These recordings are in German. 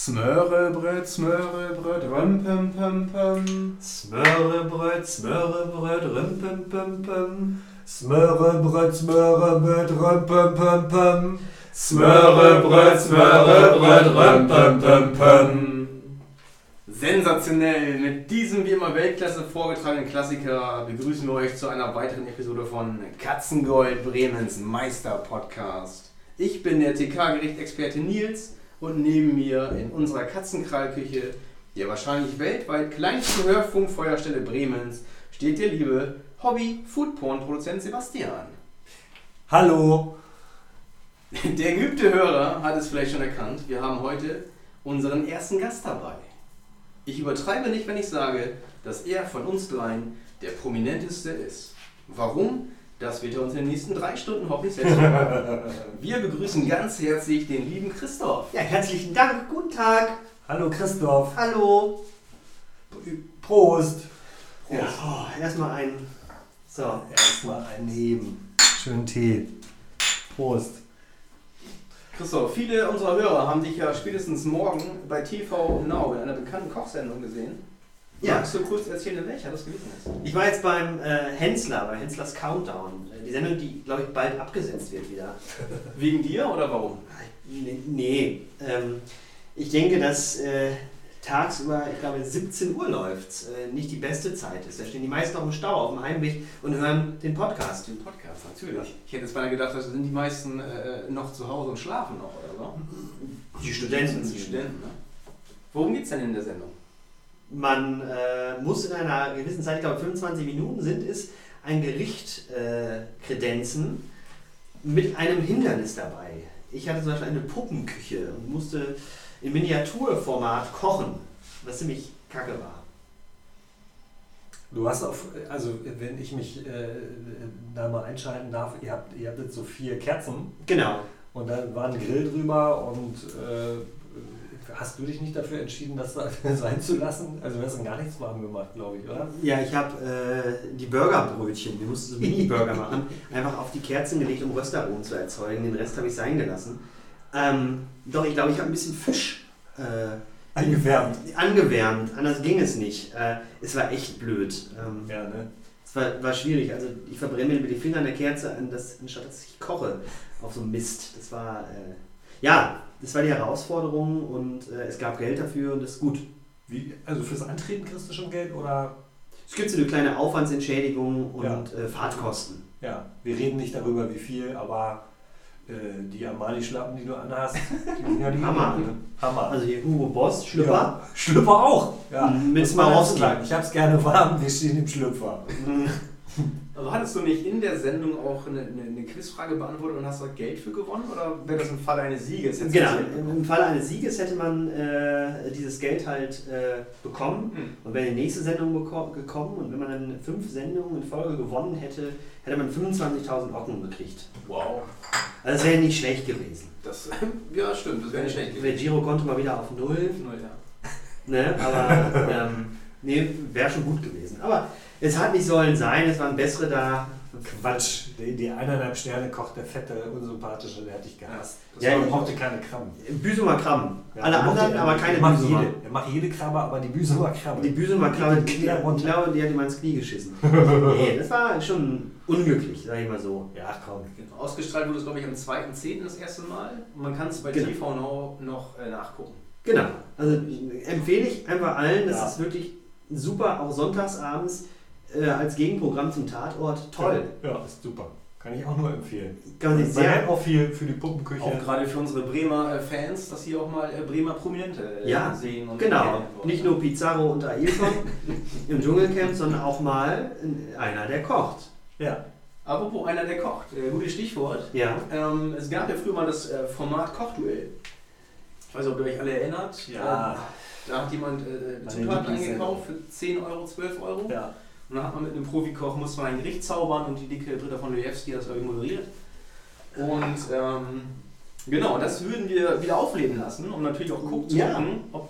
Smørrebrød, rømpempempem. Smørrebrød, rømpempempem. Smørrebrød, rømpempempem. Smørrebrød, rømpempempem. Sensationell! Mit diesem wie immer Weltklasse vorgetragenen Klassiker begrüßen wir euch zu einer weiteren Episode von Katzengold, Bremens Meister-Podcast. Ich bin der TK-Gericht-Experte Nils und neben mir in unserer Katzenkrallküche, der wahrscheinlich weltweit kleinsten Hörfunkfeuerstelle Bremens, steht der liebe Hobby-Foodporn-Produzent Sebastian. Hallo! Der geübte Hörer hat es vielleicht schon erkannt, wir haben heute unseren ersten Gast dabei. Ich übertreibe nicht, wenn ich sage, dass er von uns dreien der prominenteste ist. Warum? Das wird er uns in den nächsten 3 Stunden hoffentlich selbst sagen. Wir begrüßen ganz herzlich den lieben Christoph. Ja, herzlichen Dank, guten Tag. Hallo Christoph! Hallo. Prost! Ja, erstmal ein... So. Erstmal einheben. Schönen Tee. Prost! Christoph, viele unserer Hörer haben dich ja spätestens morgen bei TV Now in einer bekannten Kochsendung gesehen. Ja. Magst du kurz erzählen, in welcher das gewesen ist? Ich war jetzt beim Hensler, bei Henslers Countdown. Die Sendung, die, glaube ich, bald abgesetzt wird wieder. Wegen dir oder warum? Nee. Ich denke, dass tagsüber, ich glaube 17 Uhr läuft, nicht die beste Zeit ist. Da stehen die meisten noch im Stau auf dem Heimweg und hören den Podcast. Den Podcast, natürlich. Ich hätte jetzt beinahe gedacht, dass sind die meisten noch zu Hause und schlafen noch, oder so? Die Studenten. Die Studenten, ne? Worum geht es denn in der Sendung? Man muss in einer gewissen Zeit, ich glaube 25 Minuten sind es, ein Gericht kredenzen mit einem Hindernis dabei. Ich hatte zum Beispiel eine Puppenküche und musste im Miniaturformat kochen, was ziemlich kacke war. Du hast also wenn ich mich da mal einschalten darf, ihr habt jetzt so 4 Kerzen. Genau. Und da war ein Grill drüber und hast du dich nicht dafür entschieden, das da sein zu lassen? Also du hast dann gar nichts warm gemacht, glaube ich, oder? Ja, ich habe die Burgerbrötchen, wir mussten so Mini-Burger machen, einfach auf die Kerzen gelegt, um Röstaromen zu erzeugen. Den Rest habe ich sein gelassen. Doch, ich glaube, ich habe ein bisschen Fisch Angewärmt. Anders ging es nicht. Es war echt blöd. Ja, ne? Es war schwierig. Also ich verbrenne mir mit den Fingern der Kerze, anstatt dass ich koche auf so einem Mist. Das war das war die Herausforderung und es gab Geld dafür und das ist gut. Also fürs Antreten kriegst du schon Geld oder? Es gibt so eine kleine Aufwandsentschädigung und Fahrtkosten. Ja, wir reden nicht darüber wie viel, aber die Armani-Schlappen, die du anhast, die sind ja die Hammer. Hammer. Also hier Hugo Boss, Schlüpper. Ja, Schlüpper auch. Ja. Mit Swarovski. Ich hab's gerne warm, wir stehen im Schlüpfer. Also hattest du nicht in der Sendung auch eine Quizfrage beantwortet und hast da Geld für gewonnen? Oder wäre das im Falle eines Sieges? Genau, im Falle eines Sieges hätte man dieses Geld halt bekommen und wäre in die nächste Sendung gekommen und wenn man dann 5 Sendungen in Folge gewonnen hätte, hätte man 25.000 Ocken gekriegt. Wow. Also das wäre nicht schlecht gewesen. Ja, stimmt, das wäre nicht schlecht gewesen. Der Girokonto mal wieder auf 0. Ja. Ne, aber wäre schon gut gewesen. Aber es hat nicht sollen sein, es waren bessere da. Quatsch, die 1,5 Sterne kocht der fette, unsympathische, der hat dich gehasst. Ja, Er mochte keine Krabben. Büsumer Krabben. Ja, alle anderen, aber keine Büsumer. Er macht jede Krabbe, aber die Büsumer Krabbe. Die Büsumer Krabbe, die die hat ihm ins Knie geschissen. Nee, das war schon unglücklich, sag ich mal so. Ja, komm. Ausgestrahlt wurde es, glaube ich, am 2.10. das erste Mal. Und man kann es bei TV Now noch nachgucken. Genau. Also empfehle ich einfach allen, das ist wirklich super, auch sonntagsabends als Gegenprogramm zum Tatort. Toll. Ja, ist super. Kann ich auch nur empfehlen. Kann man sich sehr auch viel für die Puppenküche. Auch gerade für unsere Bremer Fans, dass hier auch mal Bremer Prominente sehen. Und genau. Nicht nur Pizarro und Ailton im Dschungelcamp, sondern auch mal einer, der kocht. Ja. Apropos einer, der kocht. Gutes Stichwort. Ja. Es gab ja früher mal das Format Kochduell. Ich weiß nicht, ob ihr euch alle erinnert. Ja. Da hat jemand Zutaten eingekauft für 10 Euro, 12 Euro. Ja. Und dann hat man mit einem Profikoch, musste man ein Gericht zaubern und die dicke Britta von Lejewski hat das, glaube ich, moderiert. Und genau, das würden wir wieder aufleben lassen, um natürlich auch gucken, ob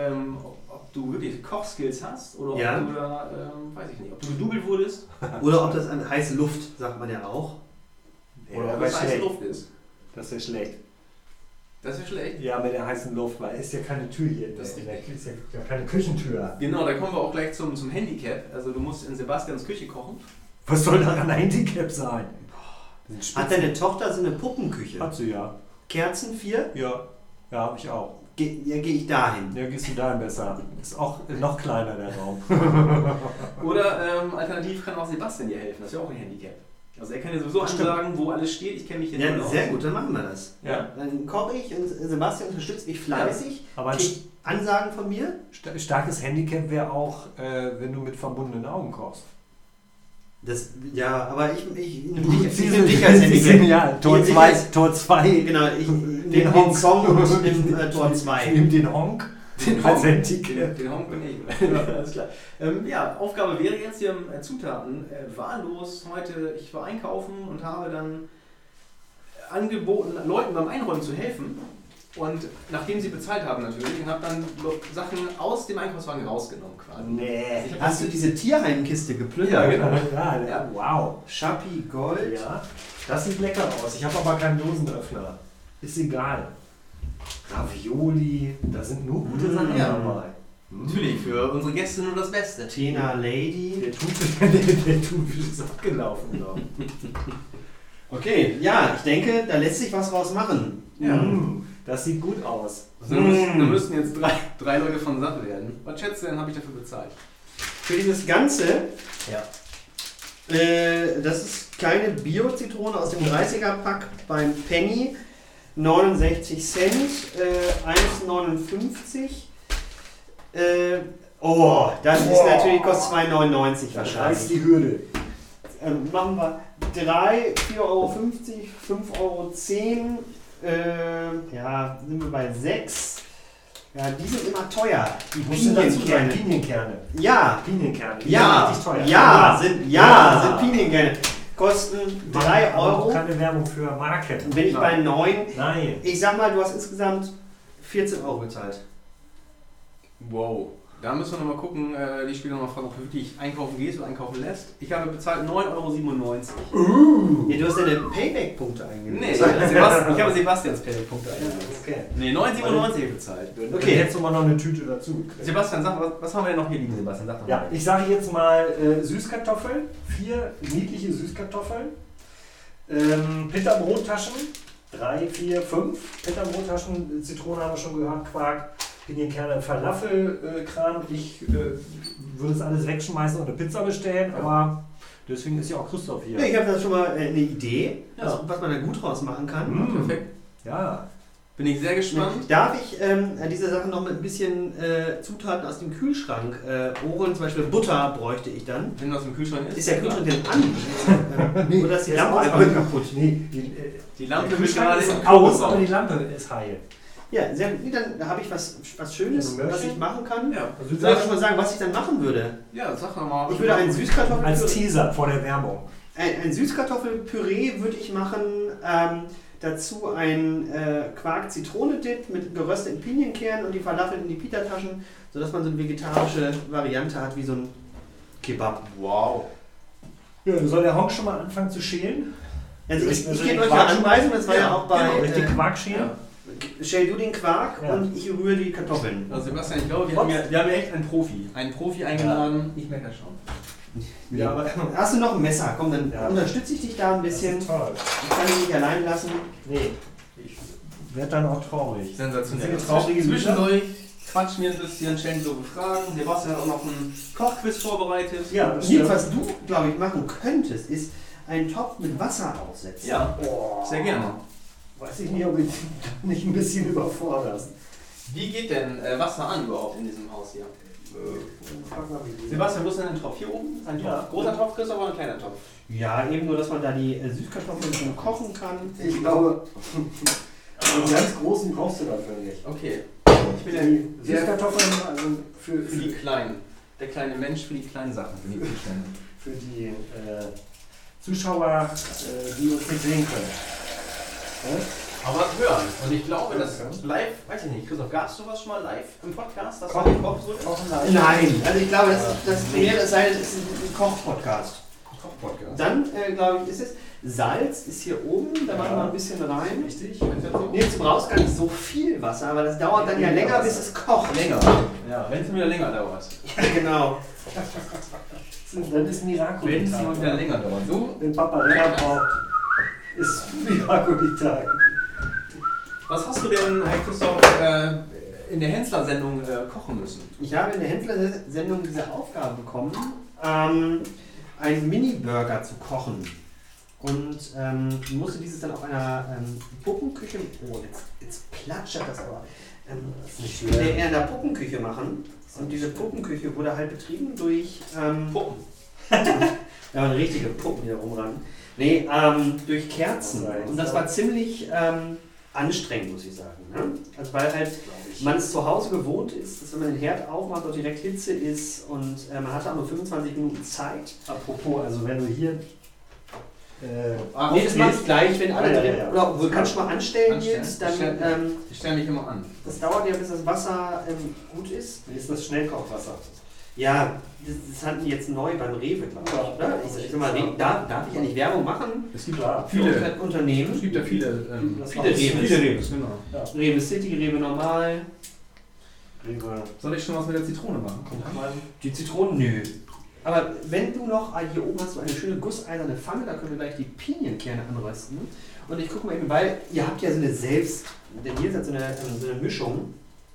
du wirklich Kochskills hast oder ob du da, weiß ich nicht, ob du gedoubelt wurdest. Oder ob das eine heiße Luft, sagt man ja auch. Oder ob es heiße Luft ist. Das ist schlecht. Das ist ja schlecht. Ja, mit der heißen Luft, weil ist ja keine Tür hier. Das ist ist ja keine Küchentür. Genau, da kommen wir auch gleich zum Handicap. Also du musst in Sebastians Küche kochen. Was soll daran ein Handicap sein? Hat deine Tochter so eine Puppenküche? Hat sie ja. Kerzen 4? Ja, habe ich auch. Gehe ich dahin. Ja, gehst du dahin besser. Ist auch noch kleiner der Raum. Oder alternativ kann auch Sebastian dir helfen. Das ist ja auch ein Handicap. Also er kann dir sowieso ansagen, wo alles steht. Ich kenne mich hier Ja, sehr gut, dann machen wir das. Ja. Dann koche ich und Sebastian unterstützt mich fleißig. Aber ein kriegt Ansagen von mir. starkes Handicap wäre auch, wenn du mit verbundenen Augen kochst. Das, ja, aber ich nehme dich als Handicap. Ja, Tor 2. Genau, ich nehme den Song und nehme Tor 2. Ich nehme den Honk als Handicap. Den Honk bin ich. Ja, alles klar. Ja, Aufgabe wäre jetzt hier Zutaten wahllos heute. Ich war einkaufen und habe dann angeboten, Leuten beim Einräumen zu helfen. Und nachdem sie bezahlt haben natürlich, und habe dann Sachen aus dem Einkaufswagen rausgenommen quasi. Nee. Hast du diese Tierheimkiste geplündert? Ja, genau. Ja, wow. Schappi Gold. Ja, das sieht lecker aus. Ich habe aber keinen Dosenöffner. Ist egal. Ravioli, da sind nur gute Sachen dabei. Natürlich, für unsere Gäste nur das Beste. Tena Lady. Der Thunfisch ist abgelaufen, glaube ich. Okay, ja, ich denke, da lässt sich was draus machen. Ja. Das sieht gut aus. Also da müssten jetzt drei Leute von satt werden. Was schätzt du denn, habe ich dafür bezahlt? Für dieses Ganze, Ja. das ist kleine Bio-Zitrone aus dem 30er-Pack beim Penny. 69 Cent, 1,59. Das ist natürlich, kostet 2,99 Das wahrscheinlich. ist die Hürde. Machen wir 3, 4,50 Euro, 5,10 Euro. Ja, sind wir bei 6. Ja, die sind immer teuer. Die Musst du dazu sagen, Pinienkerne. Pinienкerne. Ja, Pinienкerne. Die ja, sind richtig teuer. sind Pinienkerne. Kosten 3 Aber auch Euro. keine Werbung für Marken. Bin ich bei 9. Nein. Ich sag mal, du hast insgesamt 14 Euro gezahlt. Wow. Da müssen wir nochmal gucken, die Spieler nochmal fragen, ob du wirklich einkaufen gehst oder einkaufen lässt. Ich habe bezahlt 9,97 Euro. Ja, du hast deine Payback-Punkte eingegeben. Nee, ich habe Sebastians Payback-Punkte eingegeben. Okay. Nee, 9,97 bezahlt. Okay, jetzt nochmal noch eine Tüte dazu gekriegt. Sebastian, sag, was haben wir denn noch hier liegen, Sebastian? Sag doch mal. Ja, ich sage jetzt mal Süßkartoffeln. 4 niedliche Süßkartoffeln. Pitterbrottaschen. 3, 4, 5 Pitterbrottaschen. Zitrone haben wir schon gehört. Quark. Pinienkerne, Falafelkram. Ich würde es alles wegschmeißen und eine Pizza bestellen, aber deswegen ist ja auch Christoph hier. Ja, ich habe da schon mal eine Idee, Ja. was man da gut draus machen kann. Perfekt. Ja. Bin ich sehr gespannt. Darf ich diese Sache noch mit ein bisschen Zutaten aus dem Kühlschrank holen? Zum Beispiel Butter bräuchte ich dann. Wenn du aus dem Kühlschrank Ist der Kühlschrank denn an? Oder ist die Lampe einfach kaputt? Nee, Die Lampe der ist Kühlschrank gerade ist im aus, aber die Lampe ist heil. Ja, sehr gut. Nee, dann habe ich was Schönes, Also was ich machen kann. Ja. Also Soll ich schon mal sagen, was ich dann machen würde? Ja, sag doch mal. Ich würde ein als Süßkartoffelpüree, Teaser vor der Werbung. ein Süßkartoffelpüree würde ich machen. Dazu ein Quark-Zitrone-Dip mit gerösteten Pinienkernen und die Falafel in die Pita-Taschen, sodass man so eine vegetarische Variante hat wie so ein Kebab. Wow. Ja, soll der Honk schon mal anfangen zu schälen? Also ich Also gebe den euch ja Quark- Anweisungen, das war ja auch bei... Genau, richtig Quark schälen. Stell du den Quark Ja. und ich rühre die Kartoffeln. Also Sebastian, ich glaube, wir haben ja echt einen Profi. Einen Profi eingeladen. Ich merke das schon. Ja, aber Hast du noch ein Messer? Komm, dann Ja. unterstütze ich dich da ein bisschen. das ist toll. Ich kann dich nicht allein lassen. Nee, ich werde dann auch traurig. Sensationell. Das sind traurige Zwischendurch quatschen wir ein bisschen, stellen so Fragen. Sebastian hat auch noch einen Kochquiz vorbereitet. Ja, das Nils, stimmt. was du, glaube ich, machen könntest, ist einen Topf mit Wasser aufsetzen. Ja, Boah. sehr gerne. Weiß ich nicht, ob ich nicht ein bisschen überforderst. Wie geht denn Wasser an überhaupt in diesem Haus hier? Frag mal, wie die- Sebastian, wo ist denn ein Topf? Hier oben? Ein Topf? Ja. Großer Topf, Christoph, oder ein kleiner Topf? Ja, eben nur, dass man da die Süßkartoffeln schon kochen kann. Ich glaube, einen ganz großen brauchst du dafür nicht. Okay. Ich bin ja Die sehr Süßkartoffeln, also für die Kleinen. Der kleine Mensch für die kleinen Sachen. Bin ich zuständig. für die Zuschauer, die uns nicht sehen können. Aber hören. Und ich glaube, dass Ja. live, weiß ich nicht, Christoph, gab es sowas schon mal live im Podcast? Dass Kochen. du gekocht wurde? Nein, also ich glaube, das Premiere sei, es ist ein Koch-Podcast. Koch-Podcast. Dann, glaube ich, ist es. Salz ist hier oben, da machen wir ein bisschen rein. Richtig. Nee, du brauchst gar nicht so viel Wasser, aber das dauert dann ja länger, bis es kocht. Länger. Ja, wenn es wieder länger dauert. Ja, genau. Dann ist Miraculita. Wenn es mal wieder länger dauert. So, Wenn Papa länger braucht, ist Miraculita. was hast du denn, Herr Christoph, in der Hensler-Sendung kochen müssen? Ich habe in der Hensler-Sendung diese Aufgabe bekommen, einen Mini-Burger zu kochen. Und musste dieses dann auf einer Puppenküche, jetzt platschert das aber, eher in der Puppenküche machen. Und diese Puppenküche wurde halt betrieben durch Puppen. Ja, eine richtige Puppen, die da rumrennen. Nee, durch Kerzen. Und das war ziemlich anstrengend, muss ich sagen. Ne? Also weil halt man es zu Hause gewohnt ist, dass wenn man den Herd aufmacht, dort direkt Hitze ist und man hatte auch nur 25 Minuten Zeit. Apropos, also wenn du hier... Nee, das mache ich gleich, wenn alle drin... Ja. Oder du kannst du mal anstellen jetzt, dann... Ich stelle mich immer an. das dauert ja, bis das Wasser gut ist. Wie ist das Schnellkochwasser? Ja, das hatten die jetzt neu beim Rewe, glaube ich. Oder? Ich sag mal, darf ich ja nicht Werbung machen? Es gibt da Viele. Unternehmen. Es gibt ja viele Viele Reves, genau. Ja. Rewe City, Rewe Normal. Rewe. Soll ich schon was mit der Zitrone machen? Die Zitronen, nö. Aber wenn du noch, hier oben hast du eine schöne gusseiserne Pfanne, da können wir gleich die Pinienkerne anrösten. Und ich gucke mal eben, weil ihr habt ja so eine der Nils hat so eine Mischung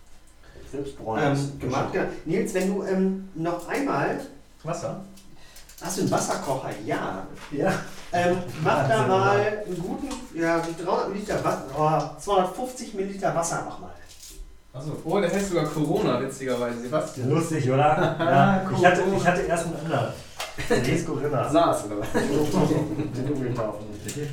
gemacht. Ja. Nils, wenn du noch einmal... Wasser? Hast du einen Wasserkocher? Ja. Ja. Mach da mal einen guten, 300 Milliliter Wasser, 250 Milliliter Wasser mach mal. Achso, oh, der heißt sogar Corona, witzigerweise. Sebastian. Lustig, oder? Ja. Ich hatte erst einen anderen. Der hieß Corinna. SARS oder was? Den umgetaufen.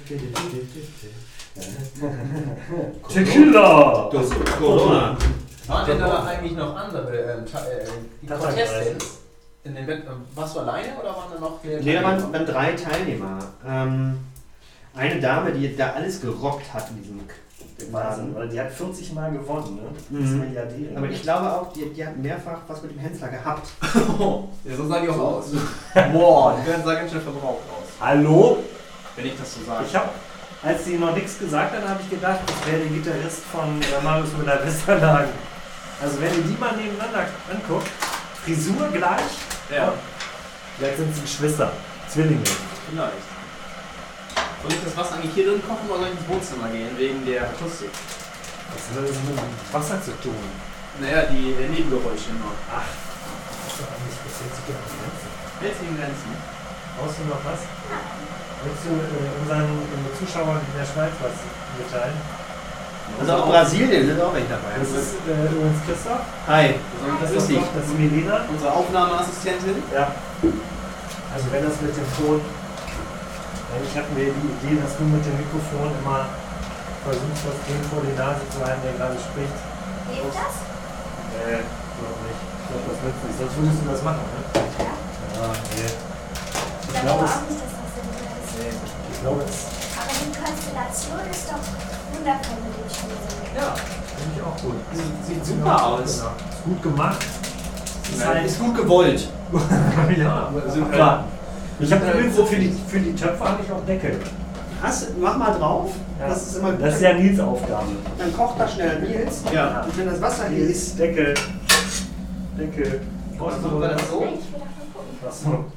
Tequila! Das ist Corona. Waren denn da eigentlich noch andere Proteste? In den warst du alleine oder waren da noch mehr? Nee, da waren 3 Teilnehmer. Eine Dame, die da alles gerockt hat in diesem Wahnsinn, weil die hat 40 Mal gewonnen, ne? Das ist Milliardärin. Aber ich glaube auch, die hat mehrfach was mit dem Hensler gehabt. Ja, so sahen die auch aus. Boah, die werden da ganz schön verbraucht aus. Hallo? Wenn ich das so sage. Ich habe, als sie noch nichts gesagt hat, habe ich gedacht, das wäre der Gitarrist von Marius Müller-Westernhagen. Also wenn ihr die mal nebeneinander anguckt, Frisur gleich, Ja. vielleicht sind sie Geschwister, Zwillinge. Vielleicht. Soll ich das Wasser eigentlich hier drin kochen oder soll ich ins Wohnzimmer gehen, wegen der Akustik? Was hat das mit dem Wasser zu tun? Naja, die Nebengeräusche nur. Ach, das ist doch eigentlich bis jetzt sogar die Grenze. Hält sich in Grenzen. Brauchst du noch was? Willst du unseren Zuschauern in der Schweiz was mitteilen? Also auch Brasilien sind auch welche dabei. Das ist übrigens Christoph. Hi. Das Grüß ist, dich. das ist Melina. Unsere Aufnahmeassistentin. Ja. Also wenn das mit dem Ton... Eigentlich hatten wir die Idee, dass du mit dem Mikrofon immer versuchst, das Ding vor die Nase zu halten, der gerade spricht. Geht das? Glaub nicht. Ich glaube, das nützt nicht. Sonst würdest du das machen, ne? Ja. Ja, nee. Ich Ich glaube glaube, auch nicht, dass das sinnvoll ist. ich glaube, es Aber die Konstellation ist doch wundervoll mit dem Spielsinn. ja, finde ich auch gut. Sieht super aus. Genau. Ist gut gemacht. Ist gut gewollt. Ja, Super. Ich habe übrigens für die Töpfe habe ich auch Deckel. Mach mal drauf. Ja. Das ist immer gut. Das ist ja Nils Aufgabe. Dann kocht das schnell Nils. Ja. Und wenn das Wasser hier ist, Deckel. Deckel. Was machen wir das so? Ich will davon gucken.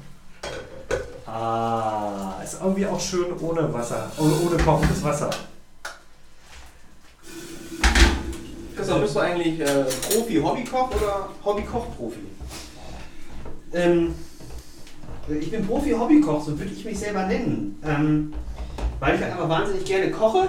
Achso. Ist irgendwie auch schön ohne Wasser. Ohne kochendes Wasser. Christoph, bist du eigentlich Profi-Hobbykoch oder Hobbykoch-Profi? Ich bin Profi-Hobbykoch, so würde ich mich selber nennen. Weil ich halt einfach wahnsinnig gerne koche.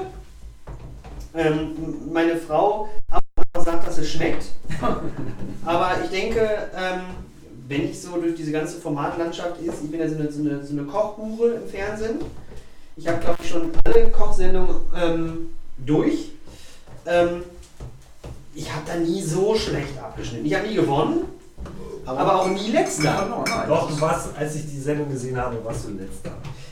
Meine Frau sagt, dass es schmeckt. Aber ich denke, wenn ich so durch diese ganze Formatlandschaft ist, ich bin ja so eine Kochhure im Fernsehen. Ich habe, glaube ich, schon alle Kochsendungen durch. Ich habe da nie so schlecht abgeschnitten. Ich habe nie gewonnen, aber auch nie letzter. Doch, du warst, als ich die Sendung gesehen habe, warst du letzter.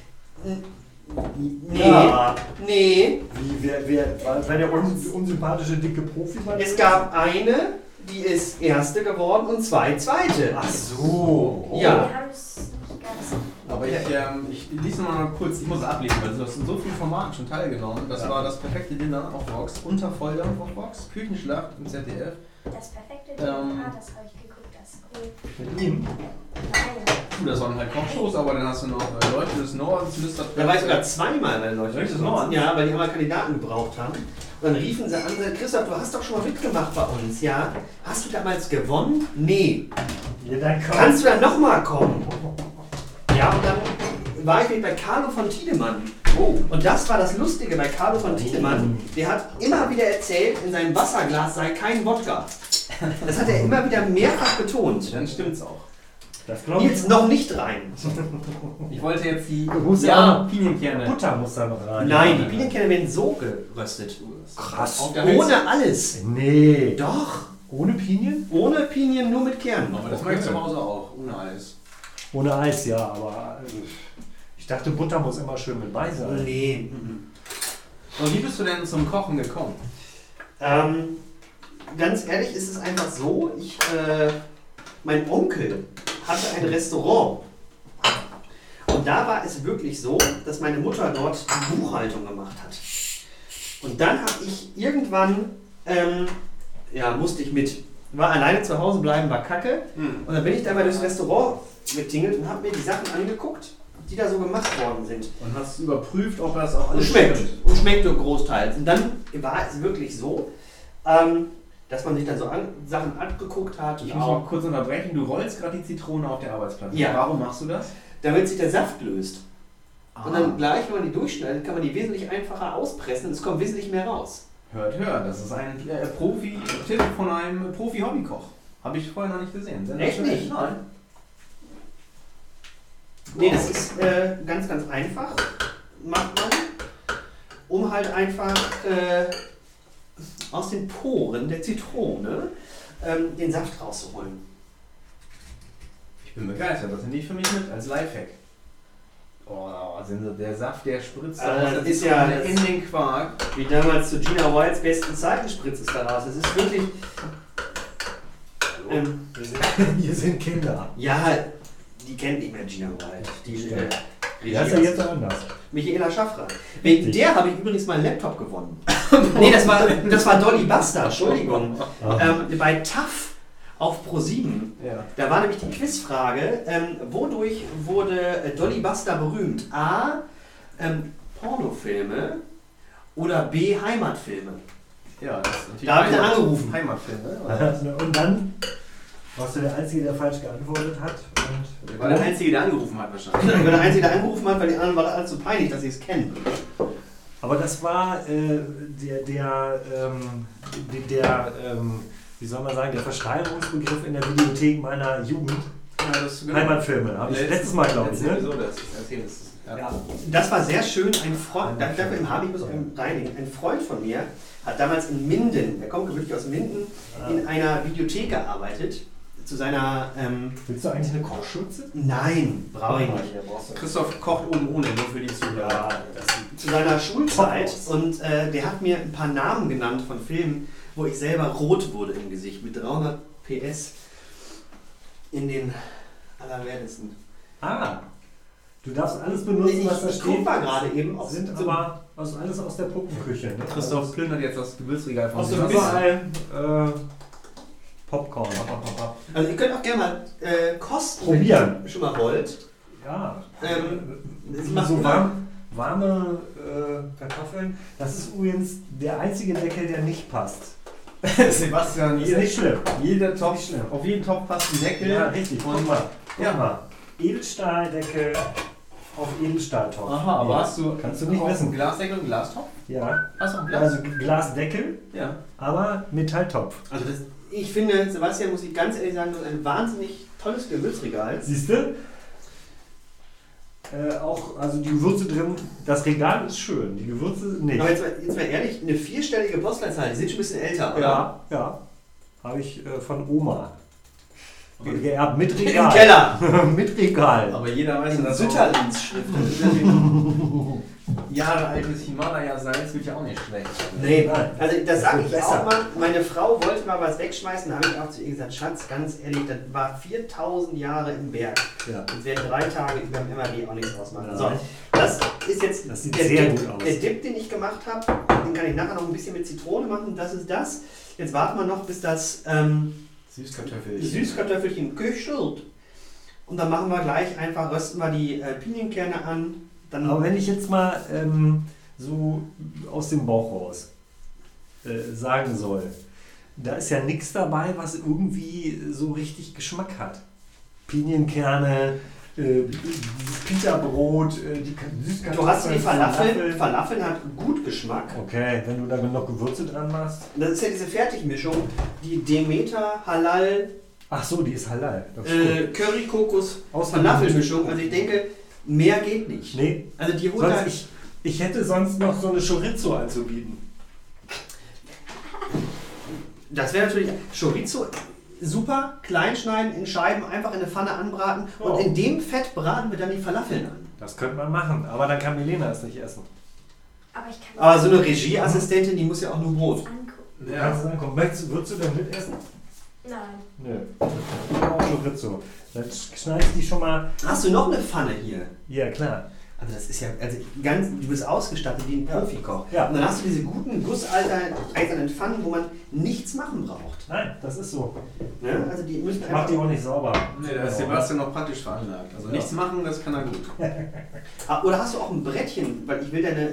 Nee, Ja. nee. Wie, war der unsympathische dicke Profi? Es gab eine, die ist Erste geworden und 2 Zweite. Ach so. Ja. Wir haben es nicht ganz. Aber Aber ich lese nochmal kurz, ich muss ablesen, weil du hast in so vielen Formaten schon teilgenommen. Das war das perfekte Dinner auf Vox, Unterfolder auf Vox, Küchenschlacht im ZDF. Das perfekte Dinner, das habe ich geguckt, das ist cool. Mit ihm? Nein. Das waren halt Kochshows, aber dann hast du noch Leute des Nordens, Mr. Da war ich sogar zweimal bei den Leuten. Leute des Nordens? Ja, weil die immer Kandidaten gebraucht haben. Und dann riefen sie an, Christoph, du hast doch schon mal mitgemacht bei uns, ja? Hast du damals gewonnen? Nee. Ja, dann komm. Kannst du dann nochmal kommen? Ja, und dann war ich bei Carlo von Tiedemann. Oh. Und das war das Lustige bei Carlo von Tiedemann. Der hat immer wieder erzählt, in seinem Wasserglas sei kein Wodka. Das hat er immer wieder mehrfach betont. Dann stimmt's auch. Das glaube ich. Jetzt noch nicht rein. Ich wollte jetzt die Pinienkerne. Butter muss da noch rein. Nein, die Pinienkerne werden so geröstet. Krass. Ohne alles. Nee. Doch. Ohne Pinien? Ohne Pinien, nur mit Kernen. Aber das mache ich zu Hause auch, ohne Eis. Ohne Eis, ja, aber ich dachte, Butter muss immer schön mit bei sein. Nee. Und wie bist du denn zum Kochen gekommen? Ganz ehrlich ist es einfach so, mein Onkel hatte ein Restaurant. Und da war es wirklich so, dass meine Mutter dort die Buchhaltung gemacht hat. Und dann habe ich irgendwann, musste ich mit. War alleine zu Hause bleiben, war kacke. Und dann bin ich da mal durchs Restaurant getingelt und habe mir die Sachen angeguckt, die da so gemacht worden sind. Und hast überprüft, ob das auch alles schmeckt. stimmt. Und schmeckte großteils. Und dann war es wirklich so, dass man sich dann so Sachen angeguckt hat. Ich muss mal kurz unterbrechen, du rollst gerade die Zitrone auf der Arbeitsplatte. Ja. Warum machst du das? Damit sich der Saft löst. Ah. Und dann gleich, wenn man die durchschneidet, kann man die wesentlich einfacher auspressen und es kommt wesentlich mehr raus. Hört, das ist ein Profi-Tipp von einem Profi-Hobbykoch. Habe ich vorher noch nicht gesehen. Echt nicht? Nein. Nee, das ist ganz, ganz einfach. Macht man, um halt einfach aus den Poren der Zitrone den Saft rauszuholen. Ich bin begeistert, das nehme ich für mich mit als Lifehack. Oh, der Saft, der spritzt Also das ist ja ja in den Quark. Wie damals zu Gina Wilds besten Zeiten spritzt es daraus. Es ist wirklich... Hier sind Kinder. Ja, die kennt nicht mehr Gina Wild. Die Das ist ja jetzt anders. Michaela Schaffrath. Wegen der habe ich übrigens meinen Laptop gewonnen. Nee, das war Dolly Buster, Entschuldigung. Bei TAF auf Pro7. Ja. Da war nämlich die Quizfrage, wodurch wurde Dolly Buster berühmt? A. Pornofilme oder B. Heimatfilme? Ja, das ist natürlich Da habe ich dann angerufen. Heimatfilme. Und dann warst du der Einzige, der falsch geantwortet hat. Der war der Einzige, der angerufen hat wahrscheinlich. Ich war der Einzige, der angerufen hat, weil die anderen waren allzu peinlich, dass sie es kennen. Aber das war wie soll man sagen, der Verschreibungsbegriff in der Videothek meiner Jugend. Ja, das Heimatfilme, habe ich letztes Mal, glaube ich. Ne? Ja, das war sehr schön. Ein Freund, dafür habe ich muss reinigen. Ein Freund von mir hat damals in Minden, der kommt gebürtig aus Minden, in einer Videothek gearbeitet. Zu seiner. Willst du eigentlich eine Kochschürze? Nein, brauche ich nicht. Christoph kocht oben ohne, nur für die Zuhörer. Zu seiner Schulzeit und der hat mir ein paar Namen genannt von Filmen, wo ich selber rot wurde im Gesicht mit 300 PS in den Allerwertesten. Du darfst alles benutzen, was da Ich steht. guck mal gerade eben. Sind aber alles aus der Puppenküche. Ne? Christoph plündert jetzt das Gewürzregal von Aus sich. dem überall Popcorn. Also ihr könnt auch gerne mal kosten, Probieren. wenn ihr schon mal wollt. Ja. Das macht so immer- warme Kartoffeln. Das ist übrigens der einzige Deckel, der nicht passt. Sebastian, Ist nicht schlimm. jeder Topf, Nicht schlimm. auf jeden Topf passt ein Deckel. Ja, richtig. Guck mal. Ja. Guck mal. Edelstahldeckel auf Edelstahltopf. Aha, aber Ja. hast du Kannst du nicht auch wissen. einen Glasdeckel und einen Glastopf? Ja. Hast du einen Glas? Also Glasdeckel, Ja. aber Metalltopf. Also ich finde, Sebastian, muss ich ganz ehrlich sagen, du hast ein wahnsinnig tolles Gewürzregal. Siehst du? Auch, also die Gewürze drin, das Regal ist schön, die Gewürze nicht. Aber jetzt mal ehrlich, eine 4-stellige Postleitzahl, die sind schon ein bisschen älter, oder? Ja. Habe ich von Oma. Geerbt, mit Im Regal. Keller. Mit Regal. Aber jeder weiß, In dass Sütterlins Schrift. Jahre altes Himalaya-Salz wird ja auch nicht schlecht. Nee, Nein. also das sage ich besser. auch mal. Meine Frau wollte mal was wegschmeißen, da habe ich auch zu ihr gesagt, Schatz, ganz ehrlich, das war 4000 Jahre im Berg. Ja. Das werden 3 Tage über dem MAD auch nichts ausmachen. Ja. So, das ist jetzt Das sieht der sehr Dip. gut aus. Der Dip, den ich gemacht habe, den kann ich nachher noch ein bisschen mit Zitrone machen. Das ist das. Jetzt warten wir noch, bis das Süßkartoffelchen. Süßkartoffelchen köchelt. Und dann machen wir gleich einfach, rösten wir die Pinienkerne an. Dann Aber wenn ich jetzt mal so aus dem Bauch raus sagen soll, da ist ja nichts dabei, was irgendwie so richtig Geschmack hat. Pinienkerne, Pita-Brot, die Süßkartoffeln. du hast die Falafeln. Falafeln hat gut Geschmack. Okay, wenn du da noch Gewürze dran machst. Das ist ja diese Fertigmischung, die Demeter, Halal, Ach so, die ist halal. Das ist gut. Curry, Kokos, Aus Falafelmischung. Also ich denke, mehr geht nicht. Nee, Also die holt sonst, halt, ich hätte sonst noch so eine Chorizo anzubieten. das wäre natürlich Chorizo, super, klein schneiden, in Scheiben, einfach in eine Pfanne anbraten Oh. und in dem Fett braten wir dann die Falafeln an. Das könnte man machen, aber dann kann Milena es nicht essen. Aber ich kann Aber so eine Regieassistentin, die muss ja auch nur Brot. angucken. Du kannst es angucken. Würdest du denn mitessen? Nein. Nö. Auch Chorizo. Dann schneidest du die schon mal. Hast du noch eine Pfanne hier? Ja, klar. Also das ist ja, also ganz, du bist ausgestattet wie ein Profikoch. Ja. Und dann hast du diese guten gusseisernen Pfannen, wo man nichts machen braucht. Nein, das ist so. Ne? Also die müssen Ich mach die auch nicht sauber. Nee, da ist Sebastian noch praktisch veranlagt. Also nichts machen, das kann er gut. Ah, oder hast du auch ein Brettchen? Weil ich will deine.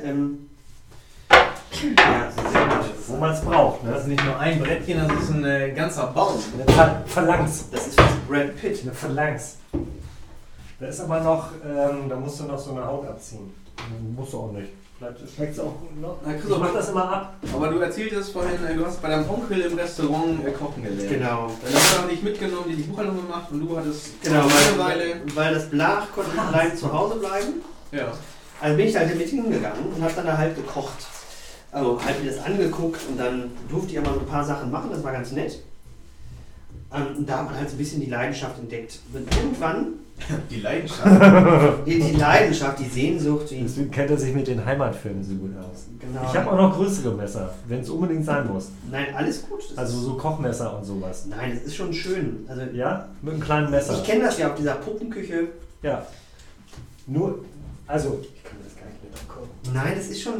Ja, das ist sehr gut. Wo man es braucht. Das Ne? ist nicht nur ein Brettchen, das ist ein ganzer Baum. Eine Phalanx. Das ist fast Brad Pitt. Eine Phalanx. Da ist aber noch, da musst du noch so eine Haut abziehen. Musst du auch nicht. Vielleicht schmeckt es auch noch. Na, Ich mach das immer ab. Aber du erzähltest vorhin, du hast bei deinem Onkel im Restaurant kochen gelernt. Genau. Dann hast du dich mitgenommen, die Buchhaltung gemacht und du hattest Genau, Langeweile. weil das Blach konnte nicht allein zu Hause bleiben. Ja. Also bin ich da halt mit hingegangen und habe dann da halt gekocht. Also halt mir das angeguckt und dann durfte ich aber so ein paar Sachen machen, das war ganz nett. Und da hat man halt so ein bisschen die Leidenschaft entdeckt. Und irgendwann, Die Leidenschaft. die Leidenschaft, die Sehnsucht, die. Deswegen kennt er sich mit den Heimatfilmen so gut aus. Genau. Ich habe auch noch größere Messer, wenn es unbedingt sein muss. Nein, alles gut. Das Also ist, so Kochmesser und sowas. nein, das ist schon schön. Also Ja, mit einem kleinen Messer. ich kenne das ja auf dieser Puppenküche. Ja. Nur, also, ich kann das gar nicht mehr angucken. Nein, das ist schon.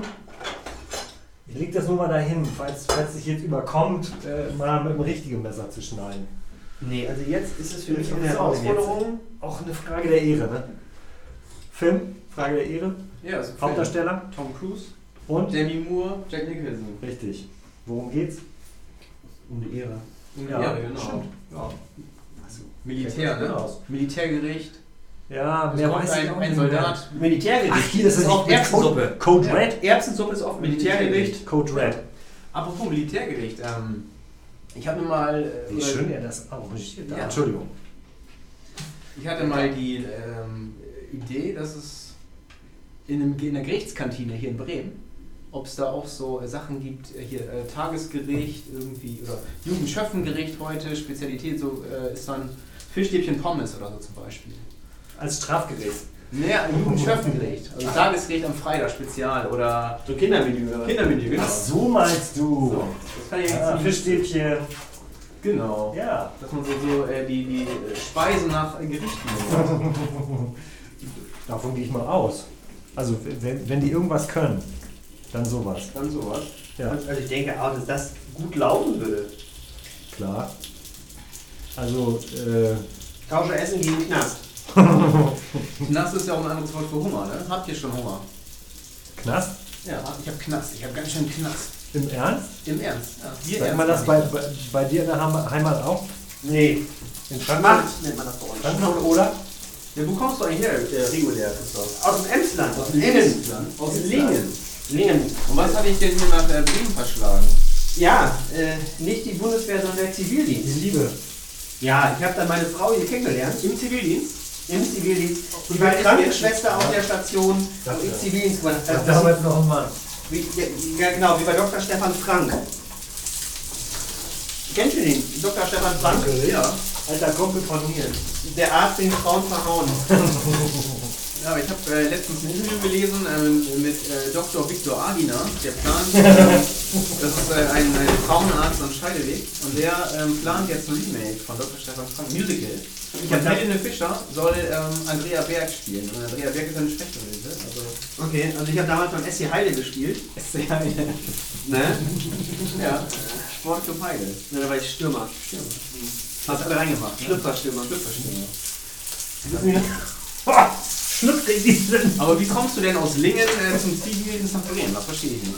Ich leg das nur mal dahin, falls sich jetzt überkommt, mal mit dem richtigen Messer zu schneiden. Nee, also jetzt ist es für mich Ja, eine so, Herausforderung. Auch eine Frage der Ehre, ne? Film, Frage der Ehre, Ja, also Hauptdarsteller Tom Cruise, und? Demi Moore, Jack Nicholson. Richtig. Worum geht's? Um die Ehre. Ja, genau. stimmt. Ja. Militär, Gut ne? aus. Militärgericht. Ja, Es mehr kommt weiß ich auch ein nicht Soldat. Militärgericht. Ach, hier, das ist oft nicht Erbsensuppe. Code Red? Erbsensuppe ist oft Militärgericht. Code Red. Apropos Militärgericht, ich habe mir mal. Wie schön er das arrangiert hat. Ja. Entschuldigung. Ich hatte mal die Idee, dass es in der Gerichtskantine hier in Bremen, ob es da auch so Sachen gibt, hier Tagesgericht irgendwie oder Jugendschöffengericht heute, Spezialität, so ist dann Fischstäbchen Pommes oder so zum Beispiel. Als Strafgericht. Naja, ein Jugendschöffengericht, also Tagesgericht am Freitag Spezial oder So Kindermenü. oder was? Kindermenü, genau. Ach, so meinst du. So, das kann ich Ja, jetzt Fischstäbchen. Genau. Ja. Dass man so die Speisen nach Gerichten nimmt. Davon gehe ich mal aus. Also, wenn die irgendwas können, dann sowas. Dann sowas. Ja, Also ich denke auch, dass das gut laufen würde. klar. Also, Tausche Essen gegen Knast. Knast ist ja auch ein anderes Wort für Hunger, ne? Habt ihr schon Hunger? Knast? Ja, ich habe Knast. Ich habe ganz schön Knast. Im Ernst? Im Ernst. Ja, wir Sagt ernst man das nicht. bei dir in der Heimat auch? Nee. In Schmacht nennt man das bei uns. Frankfurt oder? Ja, wo kommst du eigentlich her, regulär, Christoph? Aus dem Emsland. Aus Lingen. Emsland. Aus Lingen. Lingen. Und was hat dich denn hier nach Bremen verschlagen? Ja, nicht die Bundeswehr, sondern der Zivildienst. Die Liebe. Ja, ich habe dann meine Frau hier kennengelernt. Im Zivildienst? Im Zivildienst. Ich war Krankenschwester auf der Station, wo ich Zivildienst gemacht habe. Damals noch ein Mann. Ja, genau, wie bei Dr. Stefan Frank. Kennst du den? Dr. Stefan Frank? Ja. Alter Kumpel von mir. Der Arzt, den Frauen verhauen. Ja, aber ich habe letztens ein Interview gelesen mit Dr. Viktor Adina, der plant, das ist ein Frauenarzt am Scheideweg, und der plant jetzt ein Remake von Dr. Stefan Frank, Musical. Und Helene Fischer soll Andrea Berg spielen, und Andrea Berg ist eine Sprechstunde. Also Okay, also ich habe damals beim SC Heide gespielt. SC Heide. Ne? Ja, Sportclub Heide. Ja, da war ich Stürmer. Hast du alle reingemacht? Ne? Schlüpferstürmer. Schlüpfriesen. Aber wie kommst du denn aus Lingen zum Zivildienst nach Bremen? Das verstehe ich nicht.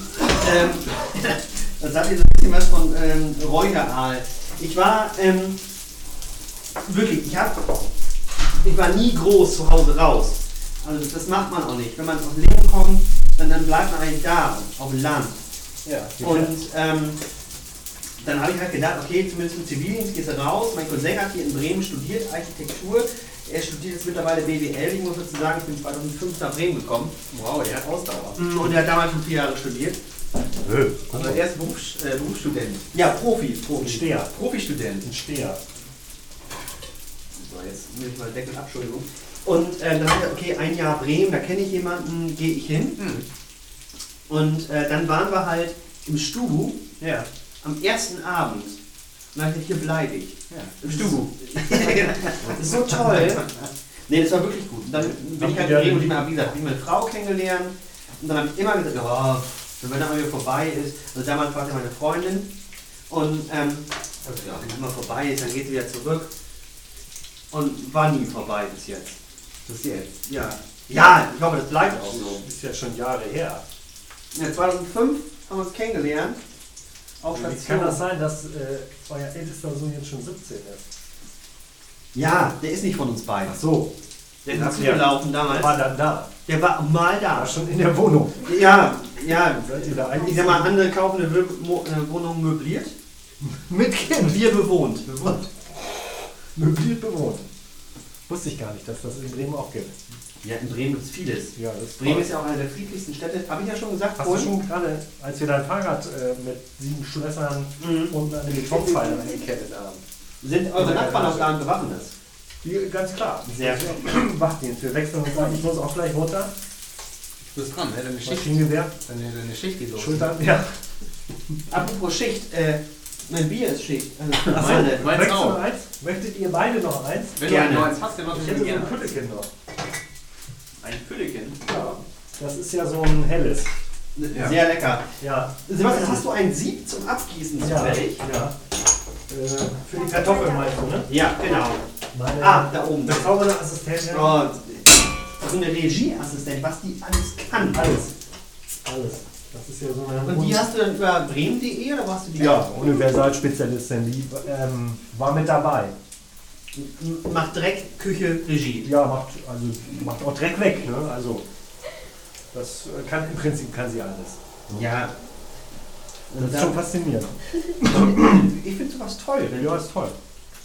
Das hat ihr so ein bisschen was von Räucheraal. Ich war wirklich, ich war nie groß zu Hause raus. Also das macht man auch nicht. Wenn man aus Lingen kommt, dann bleibt man eigentlich da, auf dem Land. Ja. Und dann habe ich halt gedacht, okay, zumindest im Zivildienst gehst du raus. Mein Cousin hat hier in Bremen studiert, Architektur. Er studiert jetzt mittlerweile BWL. Ich muss dazu sagen, ich bin 2005 nach Bremen gekommen. Wow, der hat Ausdauer. Und er hat damals schon 4 Jahre studiert. Also er ist Berufsstudent. Ja, Profi. Ein Steher. Profistudent. Ein Steher. So, jetzt nehme ich mal den Deckel ab, Entschuldigung. Und dann habe ich gesagt, okay, ein Jahr Bremen, da kenne ich jemanden, gehe ich hin. Und dann waren wir halt im Stubu Ja. am ersten Abend. Und dann habe ich gesagt, hier bleibe ich. Ja. Im Stubu. Das ist so toll. Nee, das war wirklich gut. Und dann bin ich halt in Bremen und ich habe, wie gesagt, meine Frau kennengelernt. Und dann habe ich immer gesagt, oh, wenn dann mal wieder vorbei ist. Also damals war ja meine Freundin. Und also, ja, wenn es mal vorbei ist, dann geht sie wieder zurück. Und war nie vorbei bis jetzt. Bis jetzt. Ja. Ja, ich hoffe, das bleibt auch so. Ist ja schon Jahre her. Ja, 2005 haben wir uns kennengelernt. Auf Wie kann Station. das sein, dass euer ältester Sohn jetzt schon 17 ist? Ja, der ist nicht von uns beiden. Ach so, Der ist dazugelaufen damals. war dann da. Der war mal da. War schon in der Wohnung. Ja, ja. Seid ihr da Ich eigentlich sag mal, andere kaufen eine Wohnung möbliert. mit Kind? Wir bewohnt. Möbliert bewohnt. Wusste ich gar nicht, dass das in Bremen auch gibt. Ja, in Bremen gibt es vieles. Ja, das ist Bremen toll. ist ja auch eine der friedlichsten Städte. Habe ich ja schon gesagt Hast du schon gerade, als wir dein Fahrrad mit 7 Schlössern unten an den Betonpfeilern angekettet haben? Sind eure Nachbarn auch gar nicht bewaffnet? Die, ganz klar. Sehr Wachdienst. Wir wechseln uns an. Ich muss auch gleich runter. Du bist dran, ne? Deine Schicht, Maschinengewehr. deine Schicht geht los. Schultern. Ja. Apropos Schicht, mein Bier ist Schicht. Also Achso, meine. Meins möchtest du auch. noch eins? Möchtet ihr beide noch eins? Wenn Gerne. du noch eins hast, dann machst Ich du hätte mir so ein gerne. Püllekin noch. Ein Füllekin. Ja. Das ist ja so ein helles. Ja. Sehr lecker. Ja. Sebastian, hast du ein Sieb zum Abgießen zufällig? Ja. Für die Kartoffeln meinst du, ne? Ja, genau. Meine Da oben. bezaubernde Assistentin. Oh, so eine Regieassistent, was die alles kann. Alles. Alles. Das ist ja so eine... Und die hast du dann über bremen.de oder warst du die? Ja, Universalspezialistin, die war mit dabei. Macht Dreck, Küche, Regie. Ja, macht auch Dreck weg, ne? Also, das kann im Prinzip kann sie alles. Ja. Das ist schon faszinierend. Ich finde sowas toll. Ja, ist toll.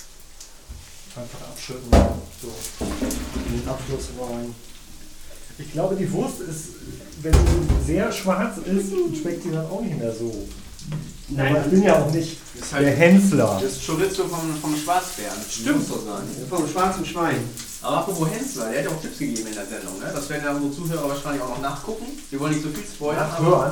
Einfach abschütten, so in den Abschluss rein. Ich glaube, die Wurst ist, wenn sie sehr schwarz ist, schmeckt sie dann auch nicht mehr so. Nein, aber ich bin ja auch nicht Ist der halt Hensler. das Chorizo vom Schwarzbären. Stimmt. Muss so sein. vom schwarzen Schwein. Aber apropos Hensler, der hat ja auch Tipps gegeben in der Sendung. Ne? Das werden ja unsere Zuhörer wahrscheinlich auch noch nachgucken. Wir wollen nicht so viel spoilern. Nachhören.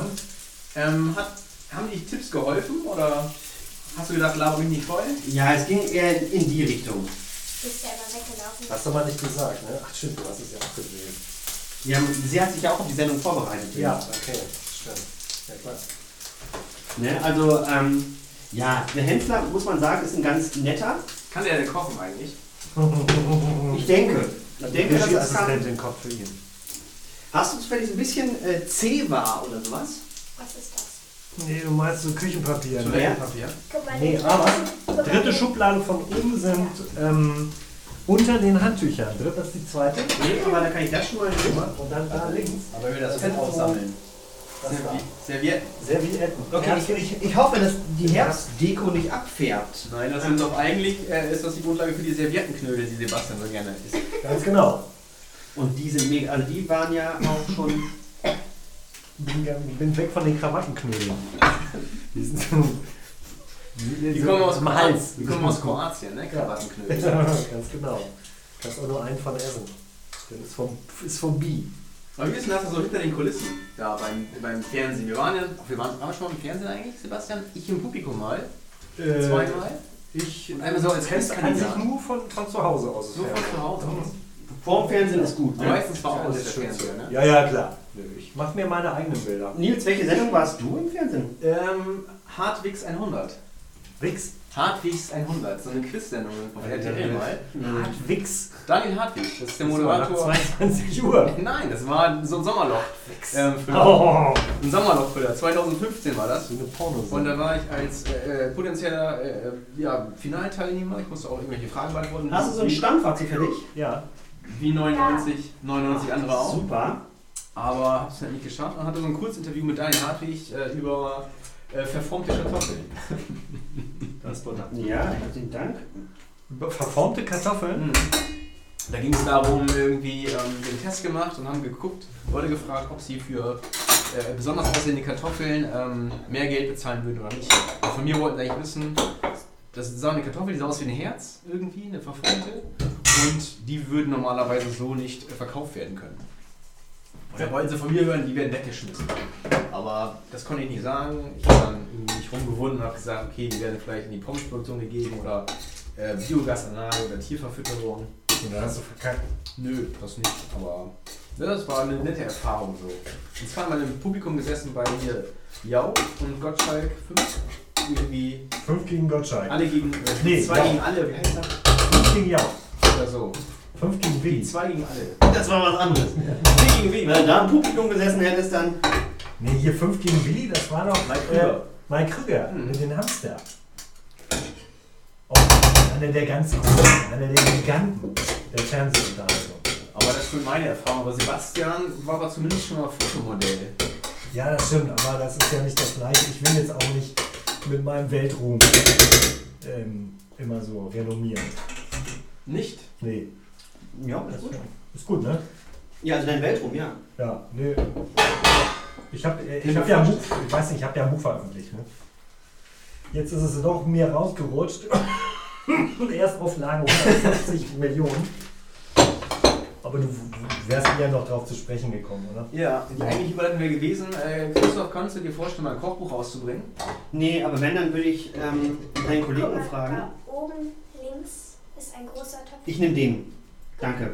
Haben die Tipps geholfen oder hast du gedacht, laber mich nicht voll? Ja, es ging eher in die Richtung. Bist ja aber weggelaufen. Hast du mal nicht gesagt, ne? Ach stimmt, du hast es ja auch gesehen. Ja, sie hat sich ja auch auf die Sendung vorbereitet. Ja, okay, stimmt. Ja klar. Ne? Also, ja, der Hensler, muss man sagen, ist ein ganz netter. Kann der denn kochen eigentlich? Ich denke. Ich denke, dass das kann. Regieassistentin kommt für ihn. Hast du zufällig ein bisschen Zewa oder sowas? Was ist das? Nee, du meinst so Küchenpapier. Ne? Toilettenpapier? Guck mal, Nee, die aber guck mal, dritte die- Schublade von oben sind unter den Handtüchern. Dritte ist die zweite. Nee, aber dann kann ich das schon mal nehmen. Und dann da links. Aber wir das Das Fett ist so- aufsammeln. Das da. Servietten. Servietten. Okay, ich hoffe, dass die Herbstdeko nicht abfärbt. Nein, das sind doch eigentlich, ist das die Grundlage für die Serviettenknödel, die Sebastian so gerne isst. Ganz genau. Und die sind mega, also die waren ja auch schon. Bin weg von den Krawattenknödeln. Die sind so. Die kommen aus am Hals. Die kommen aus Kroatien, ne? Krawattenknödel. Ganz genau. Kannst auch nur einen von essen. Das ist vom Bi. Aber wie ist denn das so hinter den Kulissen? Da beim Fernsehen. Wir waren schon mal im Fernsehen eigentlich, Sebastian? Ich im Publikum mal. Zweimal. Ich einmal so als kann Gastkandidat. sich nur von zu Hause aus. Nur von zu Hause aus. Vorm Fernsehen ist gut. Aber meistens war auch alles der schön Fernseher, so. ne? Ja, klar. Ich mache mir meine eigenen Bilder. Nils, welche Sendung warst du im Fernsehen? Hartwigs 100. Wix? Hartwigs 100, so eine Quiz-Sendung auf RTL mal. Wix? Daniel Hartwig, das ist der Nach Moderator. 22 Uhr. Nein, das war so ein Sommerloch. Oh, Ein Sommerlochfüller, 2015 war das. so eine Porno. Und da war ich als potenzieller Finalteilnehmer, ich musste auch irgendwelche Fragen beantworten. Hast du so ein Stammfazit für dich? Ja. Wie 99 andere auch. Super. Aber hab's halt nicht geschafft und hatte so ein Kurzinterview mit Daniel Hartwig über verformte Kartoffeln. Das war Ja, herzlichen Dank. verformte Kartoffeln? Da ging es darum, irgendwie den Test gemacht und haben geguckt, Leute gefragt, ob sie für besonders aussehende Kartoffeln mehr Geld bezahlen würden oder nicht. Und von mir wollten sie eigentlich wissen, das ist eine Kartoffel, die sah aus wie ein Herz, irgendwie, eine verformte. Und die würden normalerweise so nicht verkauft werden können. Und da wollten sie von mir hören, die werden weggeschmissen. Aber das konnte ich nicht sagen. Ich habe dann irgendwie mich rumgewunden und habe gesagt, okay, die werden vielleicht in die Pommesproduktion gegeben oder Biogasanlage oder Tierverfütterung. Und dann hast du verkackt. Nö, das nicht, aber das war eine nette Erfahrung so. Und zwar mal im Publikum gesessen bei hier Jau und Gottschalk 5. Irgendwie 5 gegen Gottschalk. alle gegen, Nee, 2 Jau. gegen alle, wie heißt das? 5 gegen Jau. Oder so. 5 gegen Willi. 2 gegen alle. Das war was anderes. Wie gegen wen? Wenn du da im Publikum gesessen hättest, dann. Nee, hier 5 gegen Willi, das war doch Mike Krüger. Mike Krüger Mhm. mit den Hamster. Oh, einer der ganz großen, einer der Giganten der Fernsehunterhaltung. Aber das ist meine Erfahrung. Aber Sebastian war aber zumindest schon mal Fotomodell. Ja, das stimmt, aber das ist ja nicht das Gleiche. Ich will jetzt auch nicht mit meinem Weltruhm immer so renommieren. Nicht? Nee, Ja, das ist gut. ist gut, ne? Ja, also dein Weltruhm, ja. Ja, nee. Ich hab ja ein Buch, ich weiß nicht, ich habe ja ein Buch veröffentlicht. Ne? Jetzt ist es doch mir rausgerutscht. Erstauflage 150 Millionen. Aber du wärst ja noch drauf zu sprechen gekommen, oder? Ja, die eigentliche Überleitung wäre gewesen, Christoph, kannst du dir vorstellen, mal ein Kochbuch rauszubringen? Nee, aber wenn, dann würde ich deinen Kollegen fragen. Da oben links ist ein großer Topf. Ich nehme den. Danke.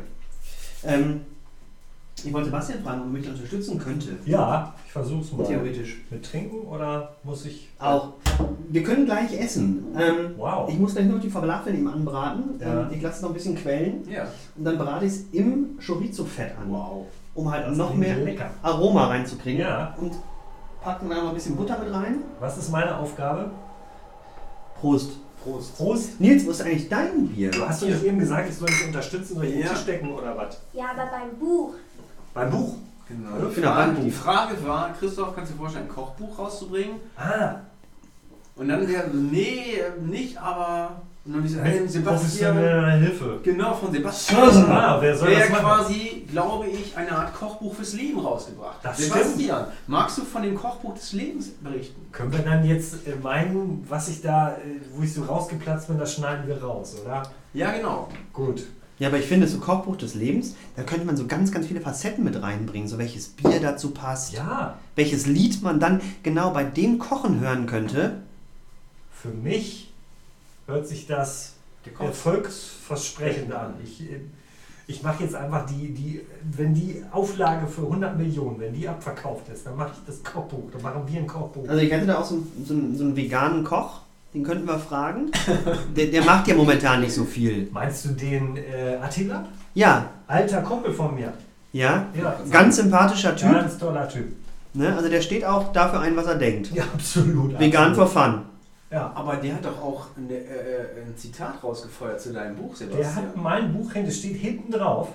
Ich wollte Sebastian fragen, ob er mich unterstützen könnte. Ja, ich versuch's mal. Theoretisch. Mit Trinken oder muss ich. Auch. Wir können gleich essen. Wow. Ich muss gleich noch die Falafeln eben anbraten. Ja. Ich lasse es noch ein bisschen quellen. Ja. Und dann brate ich es im Chorizo-Fett an. Wow. Um halt Das noch klingt mehr lecker. Aroma reinzukriegen. Ja. Und packen dann noch ein bisschen Butter mit rein. Was ist meine Aufgabe? Prost. Prost. Prost. Nils, wo ist eigentlich dein Bier? Du hast doch nicht eben gesagt, ich soll dich unterstützen, soll ich in den Ja. Tisch decken oder was? Ja, aber beim Buch. Beim Buch? Genau. Genau, Die Frage war, Christoph, kannst du dir vorstellen, ein Kochbuch rauszubringen? Ah, Und dann wäre so, nee, nicht, aber. Und dann mit Sebastian. professioneller Hilfe. Genau, von Sebastian. Ah, wer soll Der das machen? quasi, glaube ich, eine Art Kochbuch fürs Leben rausgebracht. Das Sebastian, magst du von dem Kochbuch des Lebens berichten? Können wir dann jetzt meinen, was ich da, wo ich so rausgeplatzt bin, das schneiden wir raus, oder? Ja, genau. Gut. Ja, aber ich finde, so Kochbuch des Lebens, da könnte man so ganz, ganz viele Facetten mit reinbringen. So welches Bier dazu passt, Ja, welches Lied man dann genau bei dem Kochen hören könnte. für mich hört sich das Der Koch. erfolgsversprechend an. Ich mache jetzt einfach wenn die Auflage für 100 Millionen, wenn die abverkauft ist, dann mache ich das Kochbuch, dann machen wir ein Kochbuch. Also ich hätte da auch so einen veganen Koch, den könnten wir fragen. Der macht ja momentan nicht so viel. Meinst du den Attila? Ja, Alter Kumpel von mir. ja, Ja, ganz sympathischer Typ. ganz toller Typ. Ne? Also der steht auch dafür ein, was er denkt. Ja, absolut. Vegan for absolut. fun. Ja. Aber der hat doch auch ein Zitat rausgefeuert zu deinem Buch, Der Sebastian. hat mein Buch, das steht hinten drauf.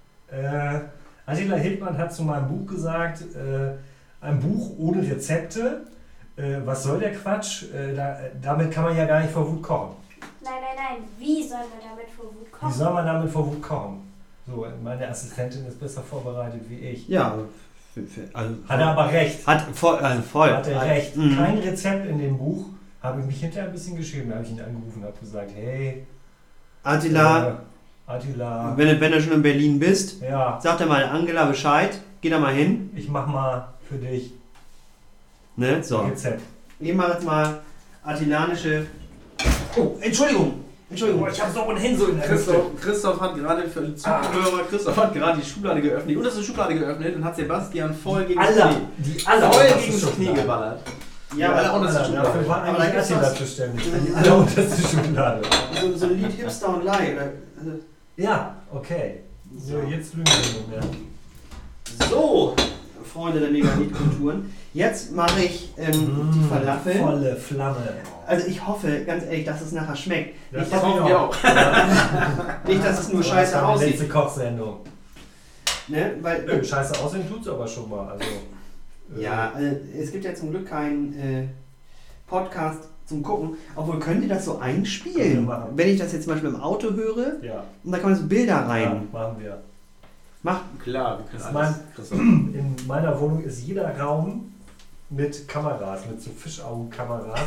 Attila Hildmann hat zu meinem Buch gesagt, ein Buch ohne Rezepte. Was soll der Quatsch? Damit kann man ja gar nicht vor Wut kochen. Nein, nein, nein. Wie soll man damit vor Wut Wie kochen? soll man damit vor Wut kochen? So, meine Assistentin ist besser vorbereitet wie ich. Ja, also Hat er aber recht. Hat voll. Hat er recht. Mhm. Kein Rezept in dem Buch. Habe ich mich hinterher ein bisschen geschrieben. Da habe ich ihn angerufen und habe gesagt, hey, Attila, Attila. Wenn du schon in Berlin bist, Ja, sag dir mal Angela Bescheid. Geh da mal hin. ich mach mal für dich Ne? So. Rezept. Ich mache jetzt mal attilanische. Oh, Entschuldigung. Boah, ich hab so ohnehin so in der Hüfte. Christoph hat gerade für die Zuhörer, Christoph hat gerade die Schublade geöffnet, die unterste Schublade geöffnet und hat Sebastian voll gegen das Aller, Knie. die aller Voll unterste gegen das Knie Schublade. geballert. Ja, alle aber unterste Dafür Schublade. war Aber da eigentlich gibt's Attila was. zuständig. Die allerunterste Schublade. so ein Lied Hipster und Lie. Oder? Ja, okay. So, jetzt lügen wir nicht mehr. So, Freunde der Megalith-Kulturen. Jetzt mache ich die Falafel. Volle Flamme. Also ich hoffe, ganz ehrlich, dass es nachher schmeckt. Das Nicht, dass, hoffen wir auch. nicht, dass es nur Aber scheiße das war die aussieht. letzte Kochsendung. Ne? Weil, Nö, scheiße aussehen tut's aber schon mal. Also, ja, es gibt ja zum Glück keinen Podcast zum Gucken. Obwohl, könnt ihr das so Können einspielen? wir machen. Wenn ich das jetzt zum Beispiel im Auto höre Ja, und da kann man so Bilder ja, rein. machen wir. Macht. Klar, wir können Das alles. Christoph. In meiner Wohnung ist jeder Raum mit Kameras, mit so Fischaugenkameras.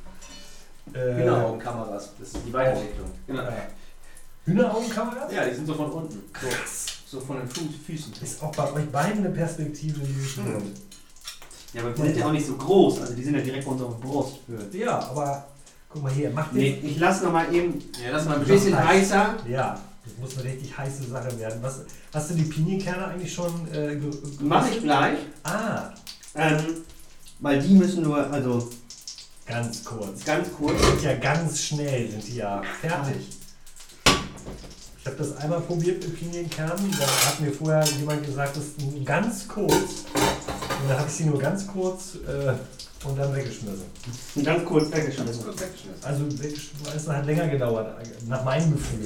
Hühneraugenkameras, das ist die Weiterentwicklung. Genau. Hühneraugenkameras? Ja, die sind so von unten. So von den Füßen. Ist auch bei euch beiden eine Perspektive, die ich lohnt. Ja, aber die sind ja auch nicht so groß. Also die sind ja direkt bei uns auf der Brust. Ja, aber guck mal hier, macht Nee, ich lasse noch mal eben Ja, das ist mal ein bisschen heißer. Ja, das muss eine richtig heiße Sache werden. Was, hast du die Pinienkerne eigentlich schon Mache ich gleich. Ah, Weil die müssen nur, also ganz kurz. ganz kurz. Sind ja ganz schnell, sind die ja fertig. Ich habe das einmal probiert mit Pinienkernen. Da hat mir vorher jemand gesagt, das ist ganz kurz. Und dann habe ich sie nur ganz kurz und dann weggeschmissen. Ganz kurz Das ist weggeschmissen. kurz weggeschmissen. Also es hat länger gedauert, nach meinem Gefühl.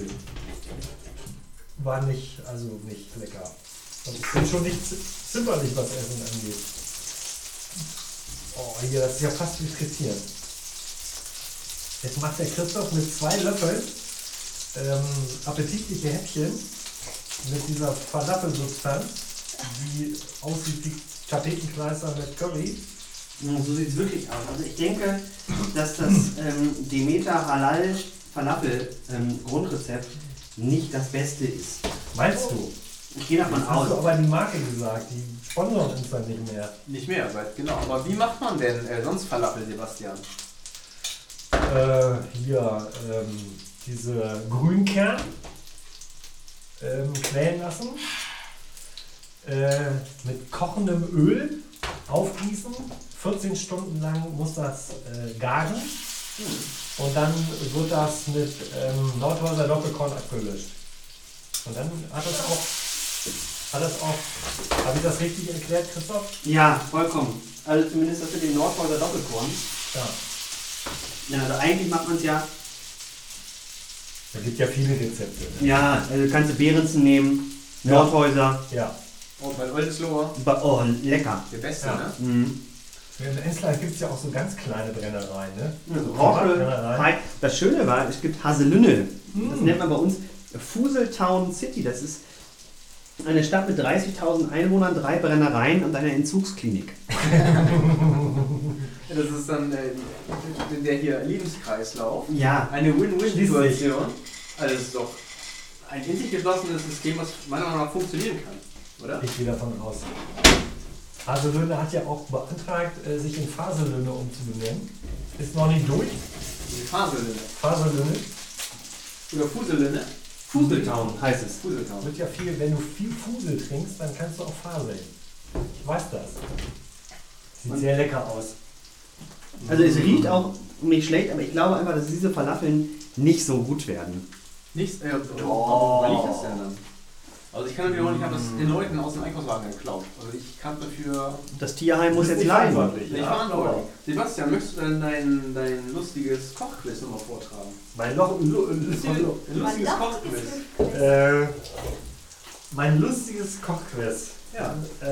War nicht, also nicht lecker. Und ich bin schon nicht zimperlich, was Essen angeht. Oh, hier, das ist ja fast wie frittieren. Jetzt macht der Christoph mit 2 Löffeln appetitliche Häppchen mit dieser Falafelsubstanz, die aussieht wie Tapetenkleister mit Curry. So sieht es wirklich aus. Also ich denke, dass das Demeter Halal Falafel Grundrezept nicht das Beste ist. Meinst du? Ich gehe davon Jetzt hast du aus. aber die Marke gesagt, die sponsern uns dann nicht mehr. Nicht mehr, genau. Aber wie macht man denn sonst Falafel, Sebastian? Hier, diese Grünkern quellen lassen, mit kochendem Öl aufgießen, 14 Stunden lang muss das garen und dann wird das mit Nordhäuser Doppelkorn abgelöscht. Und dann hat das auch, habe ich das richtig erklärt, Christoph? Ja, vollkommen. Also zumindest das mit dem Nordhäuser Doppelkorn. Ja. Ja, also eigentlich macht man es ja. Da gibt ja viele Rezepte. Ne? Ja, also kannst du Behrensen nehmen, Ja. Nordhäuser. Ja. Und bei Oldesloher, Oh, lecker. der Beste, Ja. ne? Mhm. In Ensland gibt es ja auch so ganz kleine Brennereien, ne? So Roche, Privatbrennereien. Hi. Das Schöne war, es gibt Haselünne. Das Mm. nennt man bei uns Fuseltown City. Das ist eine Stadt mit 30.000 Einwohnern, 3 Brennereien und einer Entzugsklinik. Das ist dann der hier Lebenskreislauf. Ja, Eine Win-Win-Situation. Also das ist doch ein in sich geschlossenes System, was meiner Meinung nach funktionieren kann, oder? Ich gehe davon aus. Haselünne hat ja auch beantragt, sich in Faselünne umzubenennen. Ist noch nicht durch. Die Faselünne. Faselünne Oder Fuselünne. Fuseltown heißt es. Fuseltown. wird ja viel, wenn du viel Fusel trinkst, dann kannst du auch faseln. Ich weiß das. Sieht Und- sehr lecker aus. Also es riecht auch nicht schlecht, aber ich glaube einfach, dass diese Falafeln nicht so gut werden. Nichts. Wo liegt das denn dann? Also ich kann wiederholen, ich habe das den Leuten aus dem Einkaufswagen geklaut. Also ich kann dafür Das Tierheim muss Du bist jetzt nicht leiden. verantwortlich, nicht ja, verantwortlich. aber Sebastian, möchtest du denn dein lustiges Kochquiz nochmal vortragen? Mein Lustiges Kochquiz. mein lustiges Kochquiz. Ja.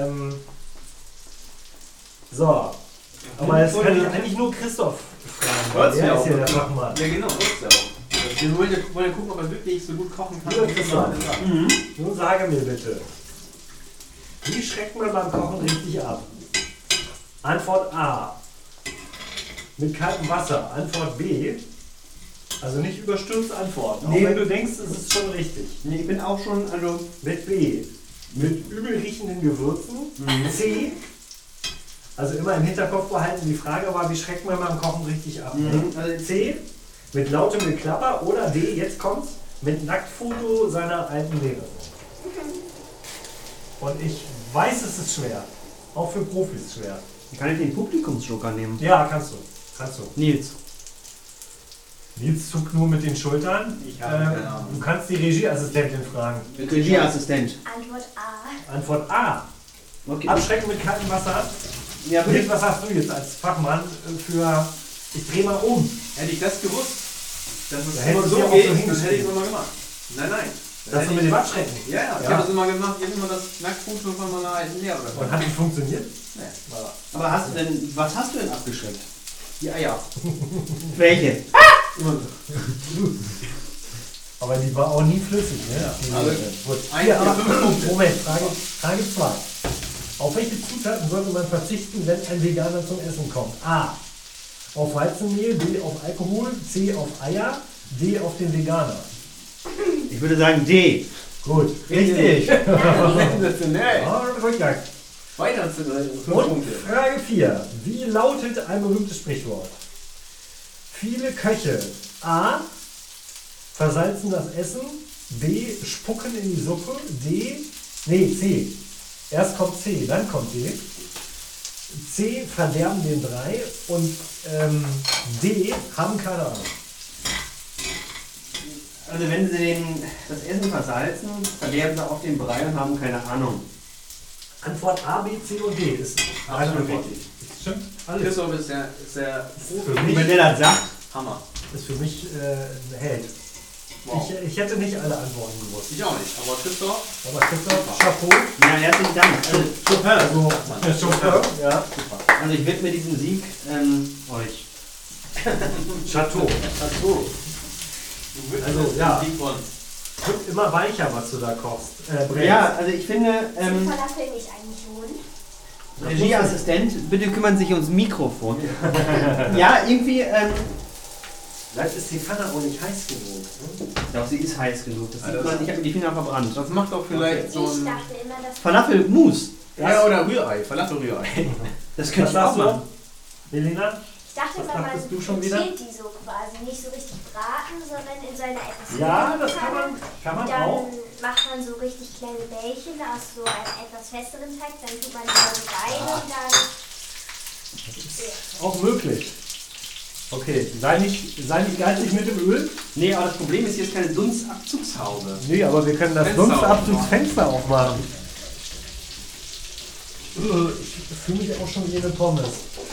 So. Aber jetzt kann ich eigentlich nur Christoph fragen. weil Hört's Der ja ist auch. ja der Fachmann. Ja genau, das ist ja auch. Wir wollen ja gucken, ob er wirklich so gut kochen kann. Ja, Christoph. Mhm. Nun sage mir bitte, wie schreckt man beim Kochen richtig ab? Antwort A. Mit kaltem Wasser. Antwort B. Also nicht überstürzt antworten, Nee. auch wenn du denkst, es ist schon richtig. Nee, ich bin auch schon, also... Mit B. Mit übel riechenden Gewürzen. C. Also immer im Hinterkopf behalten, die Frage war, wie schreckt man beim Kochen richtig ab? Also C. Mit lautem Geklapper oder D. Jetzt kommt's. Mit Nacktfoto seiner alten Lehrerin. Und ich weiß, es ist schwer. Auch für Profis schwer. Kann ich den Publikumsjoker nehmen? Ja, kannst du. Kannst du. Nils. Nils zuckt nur mit den Schultern. Ich habe keine Ahnung. Du kannst die Regieassistentin fragen. Regieassistent. Antwort A. Antwort A. Okay. Abschrecken mit kaltem Wasser. Ja, würde Nils, was hast du jetzt als Fachmann für... Ich dreh mal um. Hätte ich das gewusst, dass es Da immer hättest so du ja auch geht, so dann hätte ich es hingeschrieben. immer gemacht. Nein, nein. Das mit dem Abschrecken. Ja, ja. Ich Ja. habe das immer gemacht. Ich habe immer das Nacktfoto von meiner alten Lehrerin. Und hat nicht funktioniert? Nee. Aber was hast du denn abgeschreckt? Die Eier. Welche? Aber die war auch nie flüssig, ne? Ja. Also, Gut. 1, Hier, 4, aber 5 Punkte. Moment, Frage 2. Auf welche Zutaten sollte man verzichten, wenn ein Veganer zum Essen kommt? A. Auf Weizenmehl, B. auf Alkohol, C. auf Eier, D. auf den Veganer. Ich würde sagen D. Gut, richtig. Sensationell. Ja, Rückgang. Weiter zu 5 Und Punkte. Frage 4. Wie lautet ein berühmtes Sprichwort? Viele Köche. A. Versalzen das Essen. B. Spucken in die Suppe. C. Erst kommt C, dann kommt D. C. Verderben den Brei. Und D. Haben keine Ahnung. Also wenn sie das Essen versalzen, verderben sie auch den Brei und haben keine Ahnung. Antwort A, B, C und D ist eine Absolut Antwort. richtig. Stimmt, alles. Christoph ist der Für Und mich, wenn der das sagt, Hammer. ist für mich ein Held. Wow. Ich hätte nicht alle Antworten gewusst. Ich auch nicht. Aber Christoph, Aber Christoph, Chapeau. ja, herzlichen Dank. Also, Also, Chapeau, ja. also ich widme diesen Sieg euch. Chateau. Chateau. Also, ja. Sieg von uns. Wird immer weicher, was du da kochst. brätst. Ja, also ich finde, Sind Falafel nicht eigentlich rund? Regieassistent, bitte kümmern Sie sich ums Mikrofon. Ja, irgendwie, Vielleicht ist die Pfanne auch nicht heiß genug. Ne? doch, sie ist heiß genug. Das Also sieht man, ich habe mir die Finger verbrannt. Das macht doch vielleicht so Ich ein... dachte immer, dass Falafel-Mousse, Ja, oder Rührei. Falafel-Rührei. das Was könnte ich auch sagst du? machen. Helena? ich dachte Was immer, man dachtest du schon wieder? frittiert die so quasi. Nicht so richtig braten, sondern in so einer etwas Ja, höheren das Pfanne. kann man Dann auch. macht man so richtig kleine Bällchen aus so einem etwas festeren Teig. Dann tut man die so rein und dann... Auch möglich. Okay, sei nicht geizig mit dem Öl. Nee, aber das Problem ist, hier ist keine Dunstabzugshaube. Nee, aber wir können das Fenster Dunstabzugsfenster aufmachen. Ich fühle mich auch schon wie eine Pommes.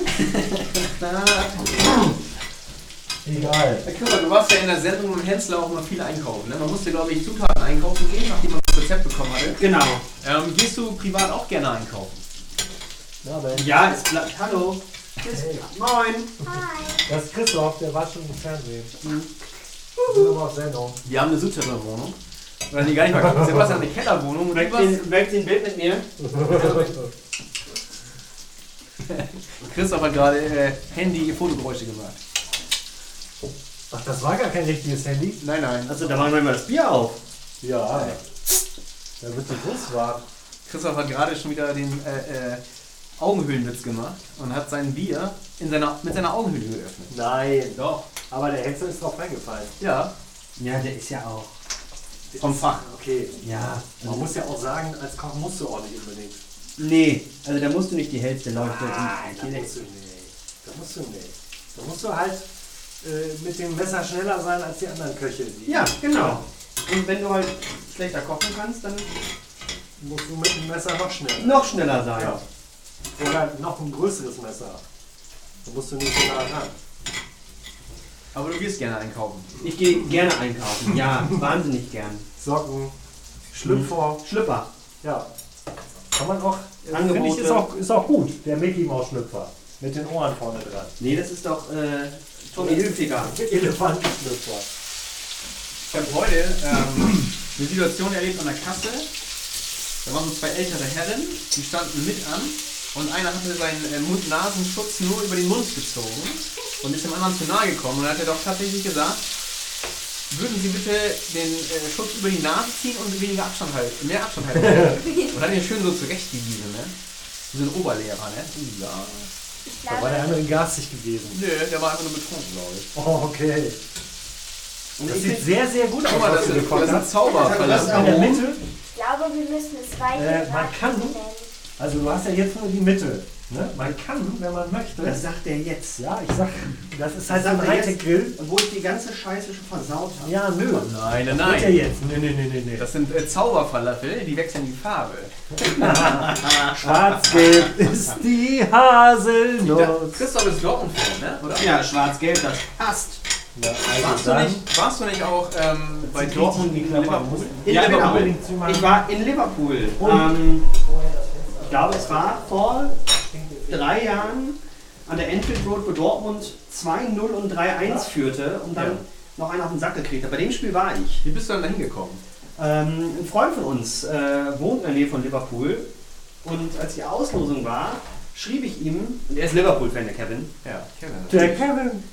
Egal. Herr Küpper, du warst ja in der Sendung mit Hensler auch mal viel einkaufen. Ne? Man musste, glaube ich, Zutaten einkaufen gehen, nachdem man das Rezept bekommen hatte. Genau. Gehst du privat auch gerne einkaufen? Na, Ben. Ja, es bleibt. Hallo. Hey, Moin. Hi! das ist Christoph, der war schon im Fernsehen. Wir sind aber auf Sendung. Wir haben eine Südterrorwohnung. Oder nee, gar nicht mal gucken. Sebastian hat eine Kellerwohnung. Und Mögt ihr ein Bild mit mir? Christoph hat gerade Handy-Fotogeräusche gemacht. Ach, das war gar kein richtiges Handy? Nein, nein. Also da machen wir mal das Bier auf. Ja. Da wird so groß war. Christoph hat gerade schon wieder den Augenhöhlenwitz gemacht und hat sein Bier mit seiner Augenhöhle geöffnet. Nein. Doch. Aber der Hetzer ist drauf reingefallen. Ja. Ja, der ist ja auch. Vom Fach. Okay. Ja. Man muss ja auch sagen, als Koch musst du auch nicht unbedingt. Nee, also da musst du nicht die hellste Leuchte. Da musst du nicht. Da musst du halt mit dem Messer schneller sein als die anderen Köche. Ja, genau. Und wenn du halt schlechter kochen kannst, dann Musst du mit dem Messer noch schneller. noch schneller sein. Ja. Oder noch ein größeres Messer. Da musst du nicht so nah ran. Aber du gehst gerne einkaufen. Ich gehe gerne einkaufen. Ja, wahnsinnig gern. Socken, Schlüpfer. Schlüpper. Ja. Kann man auch. Angebote. Finde ich, ist auch gut. Der Mickey Maus Schlüpfer. Mit den Ohren vorne dran. Nee, das ist doch Tommy Hilfiger. Elefantenschlüpfer. Ich habe heute eine Situation erlebt an der Kasse. Da waren so zwei ältere Herren, die standen mit an und einer hatte seinen Mund-Nasenschutz nur über den Mund gezogen und ist dem anderen zu nahe gekommen und hat er doch tatsächlich gesagt, würden Sie bitte den Schutz über die Nase ziehen und weniger Abstand halten, mehr Abstand halten. Und dann den schön so zurechtgewiesen, ne? Wie so ein Oberlehrer, ne? Ja. Ich Da war der glaube, andere garstig gewesen. Nö, der war einfach nur betrunken, glaube ich. Oh, okay. Und Das ich sieht find- sehr, sehr gut aus. Guck mal, was das du ist gekocht ein hast. Zauberverlassen. In der Mitte. ich glaube, wir müssen es weiter. Man kann. Also du hast ja jetzt nur die Mitte. Ne? Man kann, wenn man möchte. Das sagt er jetzt. Ja, ich sag, das ist halt so ein sagt er jetzt, Hightech-Grill. Obwohl ich die ganze Scheiße schon versaut habe. Ja, nö. Nein, Das wird ja jetzt. Nee. Das sind Zauberfalafel, die wechseln die Farbe. Schwarz-Gelb ist die Haselnuss. Christoph ist Dortmund-Fan, ne? Oder? Ja, schwarz-gelb, das passt. Ja, also Warst du nicht auch bei richtig Dortmund in die gegen Klappe. Liverpool? In Liverpool. Unbedingt zu machen. Ich war in Liverpool. Ich glaube, es war vor 3 Jahren an der Enfield Road, wo Dortmund 2-0 und 3-1 führte und dann noch einen auf den Sack gekriegt hat. Bei dem Spiel war ich. Wie bist du dann da hingekommen? Ein Freund von uns wohnt in der Nähe von Liverpool und als die Auslosung war, schrieb ich ihm, und er ist Liverpool-Fan, der Kevin. Ja, Kevin. Der Kevin.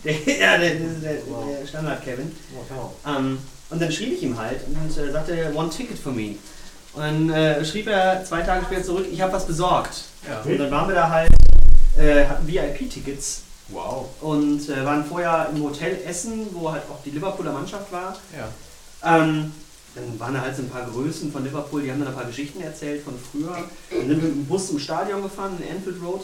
Der Standard-Kevin. Und dann schrieb ich ihm halt und sagte, one ticket for me. Und dann schrieb er 2 Tage später zurück, ich habe was besorgt. Ja. Und dann waren wir da halt, hatten VIP-Tickets Wow. und waren vorher im Hotel Essen, wo halt auch die Liverpooler Mannschaft war. Ja. Dann waren da halt so ein paar Größen von Liverpool, die haben dann ein paar Geschichten erzählt von früher. Dann sind wir mit dem Bus zum Stadion gefahren, in Anfield Road.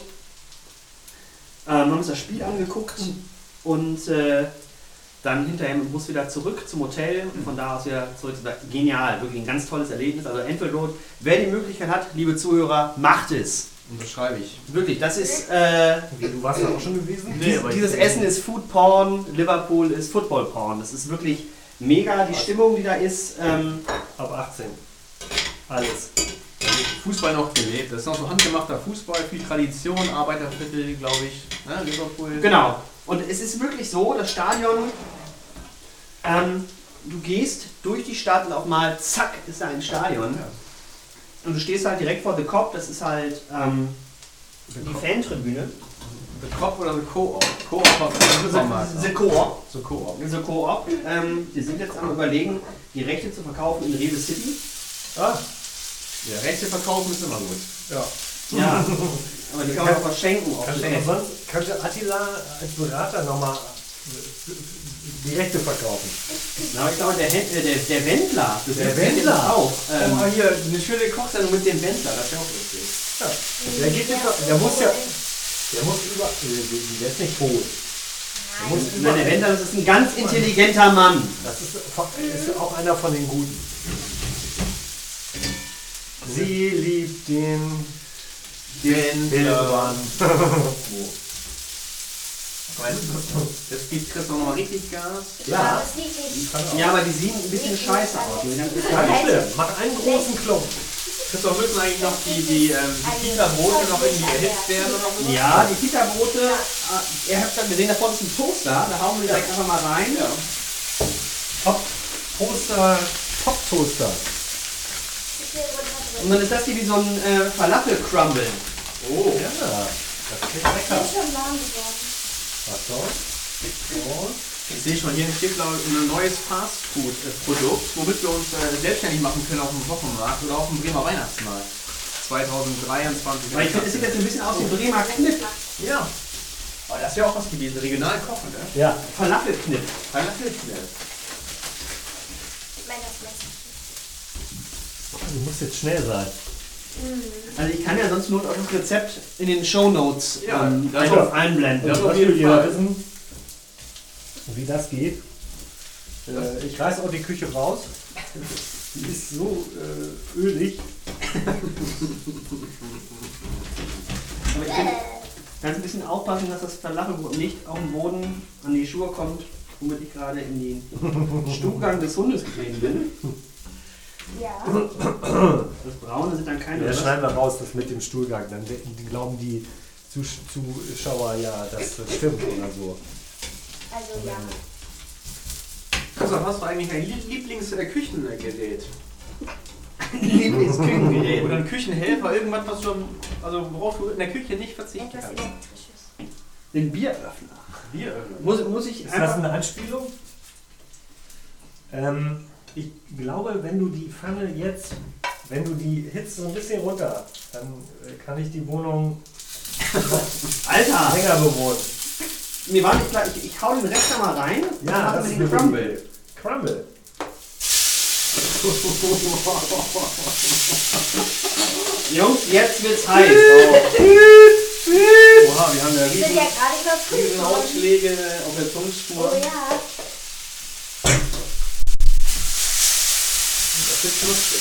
Haben uns das Spiel angeguckt und dann hinterher mit dem Bus wieder zurück zum Hotel und von da aus wieder zurück. Genial, wirklich ein ganz tolles Erlebnis. Also Anfield Road, wer die Möglichkeit hat, liebe Zuhörer, macht es. Unterschreibe ich. Wirklich, das ist... Du warst da auch schon gewesen? Nee, aber dieses ich- Essen ist Food Porn, Liverpool ist Football Porn. Das ist wirklich mega, die Stimmung, die da ist. Ab 18. Alles. Fußball noch gelebt. Das ist noch so handgemachter Fußball, viel Tradition, Arbeiterviertel, glaube ich. Ne? Liverpool. Genau. Und es ist wirklich so, das Stadion, du gehst durch die Stadt und auf mal, zack, ist da ein Stadion. Ja. Und du stehst halt direkt vor The Cop, das ist halt die Fantribüne. The Cop oder The Co-op? Co-op war für Supermarkt. The Co-op. So Co-op. The Co-op. Die sind jetzt am Überlegen, die Rechte zu verkaufen in Rewe City. Ah, Ja, Rechte verkaufen ist immer gut. ja. Ja, aber die kann man auch verschenken. Aber sonst könnte Attila als Berater nochmal die Rechte verkaufen. Na, ich glaube, der Wendler, das Der ist Wendler. auch. Oh, hier, eine schöne Kochsendung mit dem Wendler, das wäre auch lustig. Ja. Der geht jetzt, der muss ja, der muss über, der ist nicht tot. Der muss Nein, der Wendler, das ist ein ganz intelligenter Mann. Das ist auch einer von den Guten. Sie liebt den Wildbahn. Jetzt gibt Chris noch mal richtig Gas. Ja, Das liegt nicht. Ja, aber die sehen ein bisschen scheiße aus. gar nicht schlimm. Mach einen großen Klumpen. Christoph, müssen eigentlich noch die Pita-Brote noch irgendwie erhitzt werden oder so? Ja, die Pita-Brote, ihr habt dann gesehen, da vorne ist ein Toaster, da hauen wir direkt einfach mal rein. Ja. Top-Toaster. Und dann ist das hier wie so ein Falafel-Crumble. Oh. Ja, das klingt Ich lecker. bin schon warm geworden. So. Ich sehe schon, hier steht glaube ich ein neues Fastfood-Produkt, womit wir uns selbstständig machen können auf dem Wochenmarkt oder auf dem Bremer Weihnachtsmarkt. 2023. Weil ich finde, es sieht jetzt ein bisschen aus wie Bremer Knipp. Ja. Aber das wäre auch was gewesen. Regional kochen, ne? Ja. Falafel-Knipp. Falafel-Knipp. Ich meine, das Messer. Du musst jetzt schnell sein. Also ich kann ja sonst nur das Rezept in den Shownotes Ja, das einfach auf- einblenden. das Das auf jeden will jeder Fall. wissen, wie das geht. Ich reiß auch die Küche raus. Die ist so ölig. Aber ich finde, kannst ein bisschen aufpassen, dass das Falafelbrot nicht auf den Boden an die Schuhe kommt, womit ich gerade in den Stuhlgang des Hundes getreten bin. Ja. Das Braune sind dann keine. Ja, schneiden wir raus, das mit dem Stuhlgang. Dann glauben die Zuschauer ja, dass das stimmt oder so. Also ja. Christoph, hast du eigentlich ein Lieblingsküchengerät? Lieblingsküchengerät. Oder ein Küchenhelfer, irgendwas, was du, also worauf du in der Küche nicht verzichten Etwas kannst? Elektrisches. Den Bieröffner. Bier. Muss ich Ist das eine Anspielung? Ich glaube, wenn du die Pfanne jetzt, wenn du die hitzt so ein bisschen runter, dann kann ich die Wohnung Alter! länger bewohnen. Mir war nicht klar, ich hau den Rest da mal rein. Ja, das ist ein Crumble. Crumble. Jungs, jetzt wird's heiß. Oha, wir haben ja Wir sind ja gerade überprüft riesen worden. Ausschläge auf der Zungenspur. Oh ja. Das ist lustig.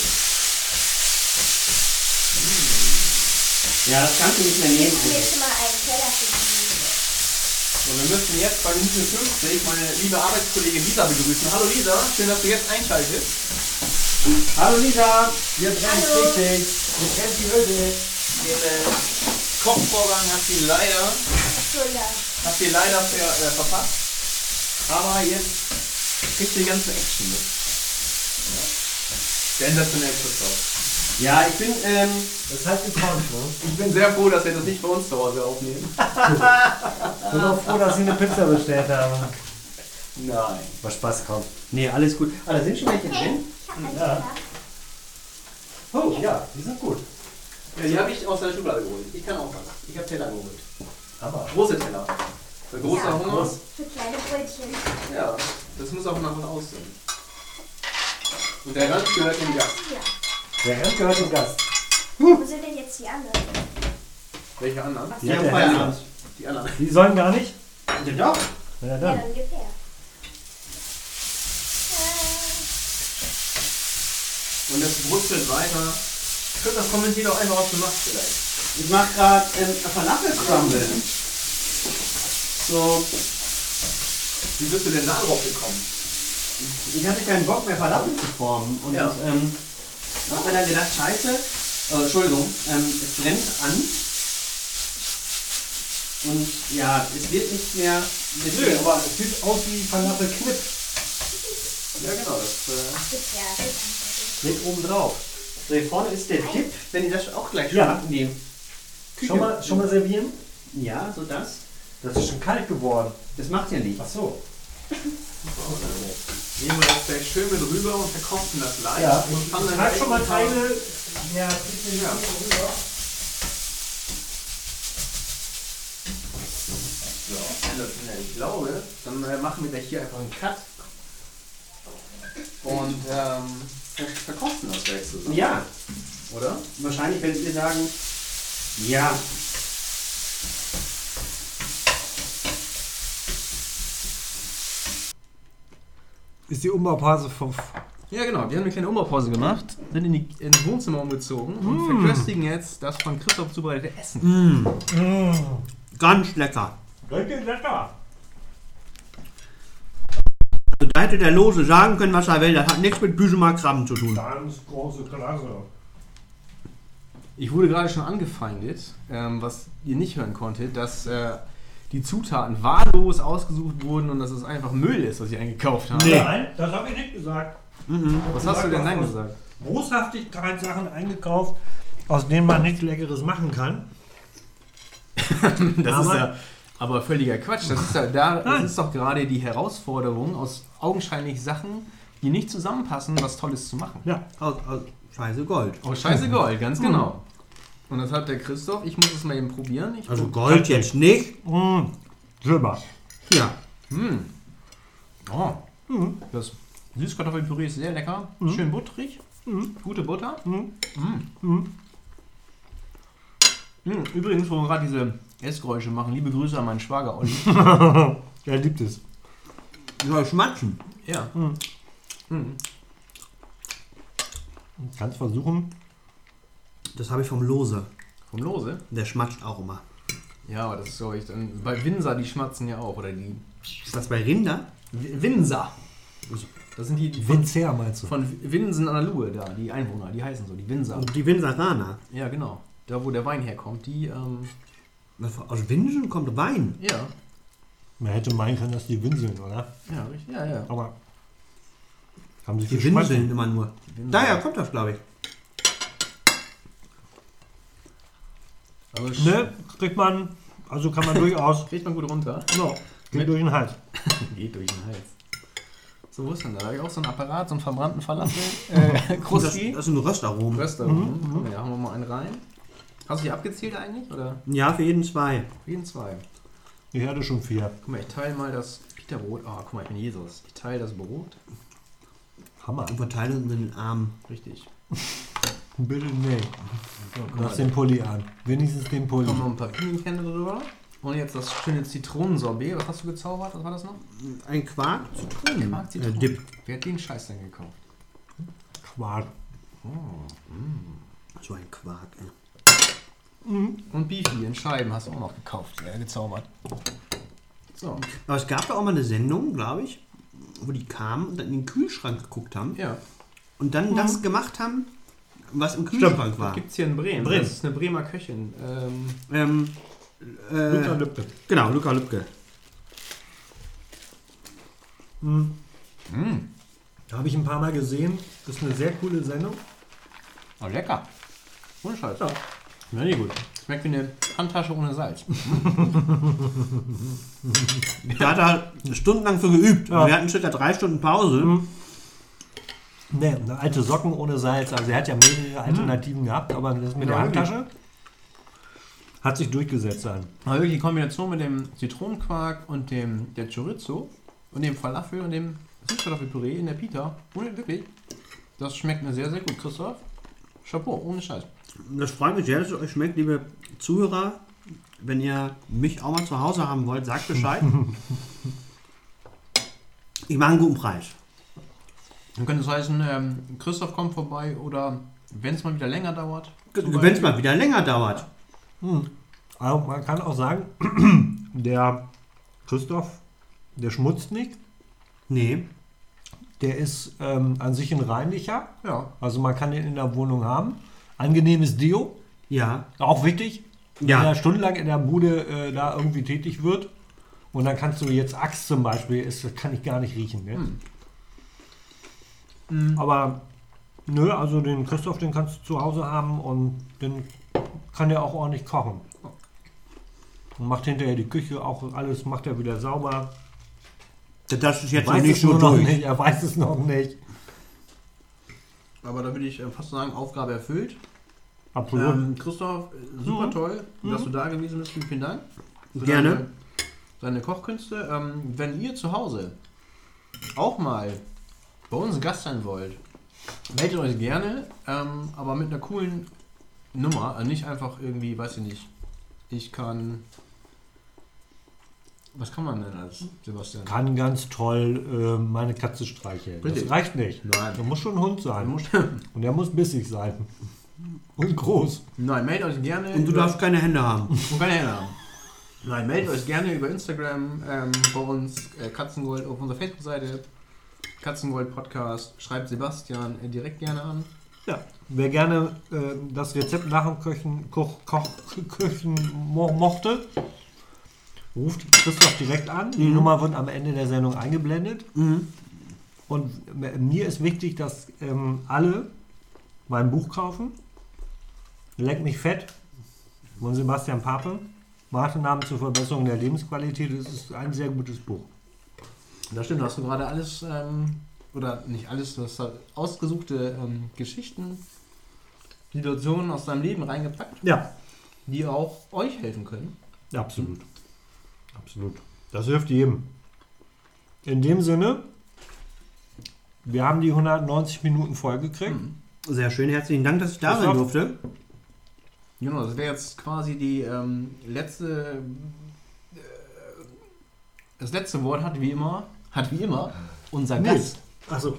Ja, das kannst du nicht mehr nehmen. Ich will jetzt mal einen Teller für die. Und wir müssen jetzt bei Minute 50 meine liebe Arbeitskollegin Lisa begrüßen. Hallo Lisa, schön, dass du jetzt einschaltest. Hallo Lisa! Wir brennen Hallo. richtig. Wir brennen die Hütte. Den Kochvorgang hat sie leider So, ja. verpasst. Aber jetzt kriegt sie die ganze Action mit. Sensationell, Christoph. Ja, ich bin, Das hat gekonnt, ne? Ich bin sehr froh, dass wir das nicht bei uns zu Hause aufnehmen. Ich bin auch froh, dass Sie eine Pizza bestellt haben. Nein. Was Spaß kommt. nee, alles gut. Ah, da sind schon welche drin. Ich hab einen Ja. Teller. Oh, ja, die sind gut. Ja, die habe ich aus der Schublade geholt. Ich kann auch was. Ich habe Teller geholt. Aber Große Teller. Für großer Ja, Hunger. groß. Für kleine Brötchen. Ja, das muss auch nach und aussehen. Und der Rand gehört dem Gast. Ja. Der Rand gehört dem Gast. Wo sind denn jetzt die anderen? Welche anderen? Was Die Die hat haben der Feierabend. Die anderen. Die sollen gar nicht? Ja, doch. Na Ja, dann. dann gib her. Und es brutzelt weiter. Christoph, kommentier doch einfach, was du machst vielleicht. Ich mache gerade Falafel-Crumble. So, Wie bist du denn da drauf gekommen? ich hatte keinen Bock mehr Falafel zu formen. Und Ja. hab mir dann gedacht, scheiße, Entschuldigung, es brennt an. Und ja, es wird nicht mehr mit Nö, aber es sieht aus wie Falafel Knipp. Ja, genau. Das, Gib her. Steht oben drauf. So, hier vorne ist der Dip, wenn ihr das auch gleich schon Ja. habt in die Küche. Schon mal servieren? Ja, so das. Das ist schon kalt geworden. Das macht ja nichts. Ach so. nehmen wir das gleich schön mit rüber und verkosten das leicht. Ja, und ich fangen dann trage schon mal gleich Teile. Ja, bitte Ja. rüber. So, sensationell. Ich glaube, dann machen wir gleich hier einfach einen Cut. Und verkosten das gleich zusammen. Ja, Oder? wahrscheinlich werdet ihr sagen, ja. Ist die Umbaupause vom... Ja, genau. Wir haben eine kleine Umbaupause gemacht, sind ins Wohnzimmer umgezogen und verköstigen jetzt das von Christoph zubereitete Essen. Ganz lecker. Richtig lecker. Also da hätte der Lose sagen können, was er will. Das hat nichts mit Büchemark Krabben zu tun. Ganz große Klasse. Ich wurde gerade schon angefeindet, was ihr nicht hören konntet, dass die Zutaten wahllos ausgesucht wurden und dass es einfach Müll ist, was ich eingekauft habe. Nee. Nein, das habe ich nicht gesagt. Was hast du denn dann gesagt? Boshaftigkeit-Sachen eingekauft, aus denen man nichts Leckeres machen kann. Das Aber- ist ja aber völliger Quatsch. Das ist, das ist doch gerade die Herausforderung, aus augenscheinlich Sachen, die nicht zusammenpassen, was Tolles zu machen. Ja. Aus Scheiße Gold. Oh, scheiße Gold, ganz genau. Und das hat der Christoph, ich muss es mal eben probieren. Ich Also Gold jetzt nicht. Silber. Ja. Oh, das Süßkartoffelpüree ist sehr lecker, schön butterig, gute Butter. Übrigens, wo wir gerade diese Essgeräusche machen, liebe Grüße an meinen Schwager Olli. Er liebt es. Soll schmatzen. Ja. Kannst versuchen. Das habe ich vom Lose. Vom Lose? Der schmatzt auch immer. Ja, aber das ist, glaube ich, dann, bei Winzer, die schmatzen ja auch, oder die Ist das bei Rinder? Winzer. Das sind die von, Winzer meinst du? von Winsen an der Luhe da, die Einwohner, die heißen so, die Winzer. Und die Winzeraner. Ja, genau. Da, wo der Wein herkommt, die, Aus Winsen kommt Wein. ja. Man hätte meinen können, dass die winseln, oder? Ja, richtig. Ja, ja. Aber haben sie Die viel Schmatzen. winseln immer nur. Winzer. Daher kommt das, glaube ich. Aber Ne, kriegt man, also kann man durchaus, kriegt man gut runter. no, geht durch den Hals. Geht durch den Hals. So, wo ist denn da? Da habe ich auch so einen Apparat, so einen verbrannten Falafel. Krusti. Das ist ein Röstaromen. Röstaromen. Ja, haben wir mal einen rein. Hast du die abgezählt eigentlich? Oder? Ja, für jeden 2. Für jeden 2. Ich hatte schon 4. Guck mal, ich teile mal das Peterbrot. Oh, guck mal, ich bin Jesus. Ich teile das Brot. Hammer. Und verteile uns in den Arm. Richtig. Bitte nee. So, Lass den Pulli an. Wenigstens den Pulli. Kommen noch ein paar Pinienkerne drüber. Und jetzt das schöne Zitronensorbet. Was hast du gezaubert? Was war das noch? Ein Quark, Zitronen. Quark, Zitronen. Dip. Wer hat den Scheiß denn gekauft? Quark. So ein Quark, ey. Und Beefy in Scheiben hast du auch noch gekauft. Gezaubert. So. Aber es gab da auch mal eine Sendung, glaube ich, wo die kamen und dann in den Kühlschrank geguckt haben. Ja. Und dann das gemacht haben, was im Kühlschrank war. Das gibt es hier in Bremen. Bremen. Das ist eine Bremer Köchin. Luca Lübke. Genau, Luca Lübke. Habe ich ein paar Mal gesehen. Das ist eine sehr coole Sendung. Oh, lecker. Ohne Scheiß. Ja. Sehr gut. Schmeckt wie eine Handtasche ohne Salz. Da hat er stundenlang für geübt. Ja. Wir hatten circa 3 Stunden Pause. Ne, eine alte Socken ohne Salz. Also er hat ja mehrere Alternativen gehabt, aber das mit der Ja, Handtasche hat sich durchgesetzt dann. Aber wirklich die Kombination mit dem Zitronenquark und der Chorizo und dem Falafel und dem Süßkartoffelpüree in der Pita. Ohne wirklich. Das schmeckt mir sehr, sehr gut, Christoph. Chapeau, ohne Scheiß. Das freut mich sehr, dass es euch schmeckt, liebe Zuhörer. Wenn ihr mich auch mal zu Hause haben wollt, sagt Bescheid. Ich mache einen guten Preis. Dann könnte es heißen, Christoph kommt vorbei oder wenn es mal wieder länger dauert. Wenn es mal wieder länger dauert. Also man kann auch sagen, der Christoph, der schmutzt nicht. Nee. Der ist an sich ein reinlicher. Ja. Also man kann den in der Wohnung haben. Angenehmes Deo, Ja. auch wichtig. Ja. Wenn er stundenlang in der Bude da irgendwie tätig wird. Und dann kannst du jetzt Axt zum Beispiel, das kann ich gar nicht riechen. Ne? Aber nö, also den Christoph, den kannst du zu Hause haben und den kann der auch ordentlich kochen. Und macht hinterher die Küche auch alles, macht er wieder sauber. Das ist jetzt noch Weiß nicht es so nur noch durch. nicht, er weiß es noch nicht. Aber da würde ich fast sagen, Aufgabe erfüllt. Absolut. Christoph, super toll, dass du da gewesen bist. Vielen Dank. Für Gerne. Deine Kochkünste. Wenn ihr zu Hause auch mal bei uns Gast sein wollt, meldet euch gerne, aber mit einer coolen Nummer. Nicht einfach irgendwie, weiß ich nicht, ich kann... Was kann man denn als Sebastian? Kann ganz toll meine Katze streicheln. Richtig. Das reicht nicht. Nein. Der muss schon ein Hund sein. Muss- Und der muss bissig sein. Und groß. Nein, meldet euch gerne. Und du darfst keine Hände haben. Und keine Hände haben. Nein, meldet euch gerne über Instagram bei uns, Katzengold, auf unserer Facebook-Seite, Katzengold Podcast. Schreibt Sebastian direkt gerne an. Ja. Wer gerne das Rezept nach dem Köchen mochte, ruft Christoph direkt an. Die Nummer wird am Ende der Sendung eingeblendet. Und mir ist wichtig, dass alle mein Buch kaufen. Leck mich fett von Sebastian Pape. Maßnahmen zur Verbesserung der Lebensqualität. Das ist ein sehr gutes Buch. Das stimmt, hast du gerade alles, oder nicht alles, du hast halt ausgesuchte Geschichten, Situationen aus deinem Leben reingepackt, Ja, die auch euch helfen können. absolut. Absolut. Das hilft jedem. In dem Sinne, wir haben die 190 Minuten voll gekriegt. Sehr schön, herzlichen Dank, dass ich da sein durfte. Genau, das wäre jetzt quasi die das letzte Wort hat wie immer unser Gast. Achso.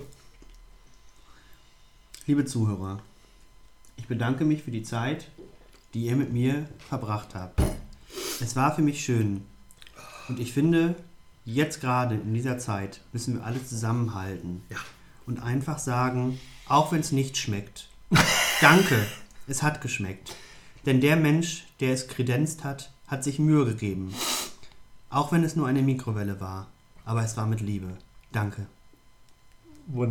Liebe Zuhörer, ich bedanke mich für die Zeit, die ihr mit mir verbracht habt. Es war für mich schön. Und ich finde, jetzt gerade in dieser Zeit müssen wir alle zusammenhalten. Ja. Und einfach sagen, auch wenn es nicht schmeckt, danke, es hat geschmeckt. Denn der Mensch, der es kredenzt hat, hat sich Mühe gegeben. Auch wenn es nur eine Mikrowelle war. Aber es war mit Liebe. Danke.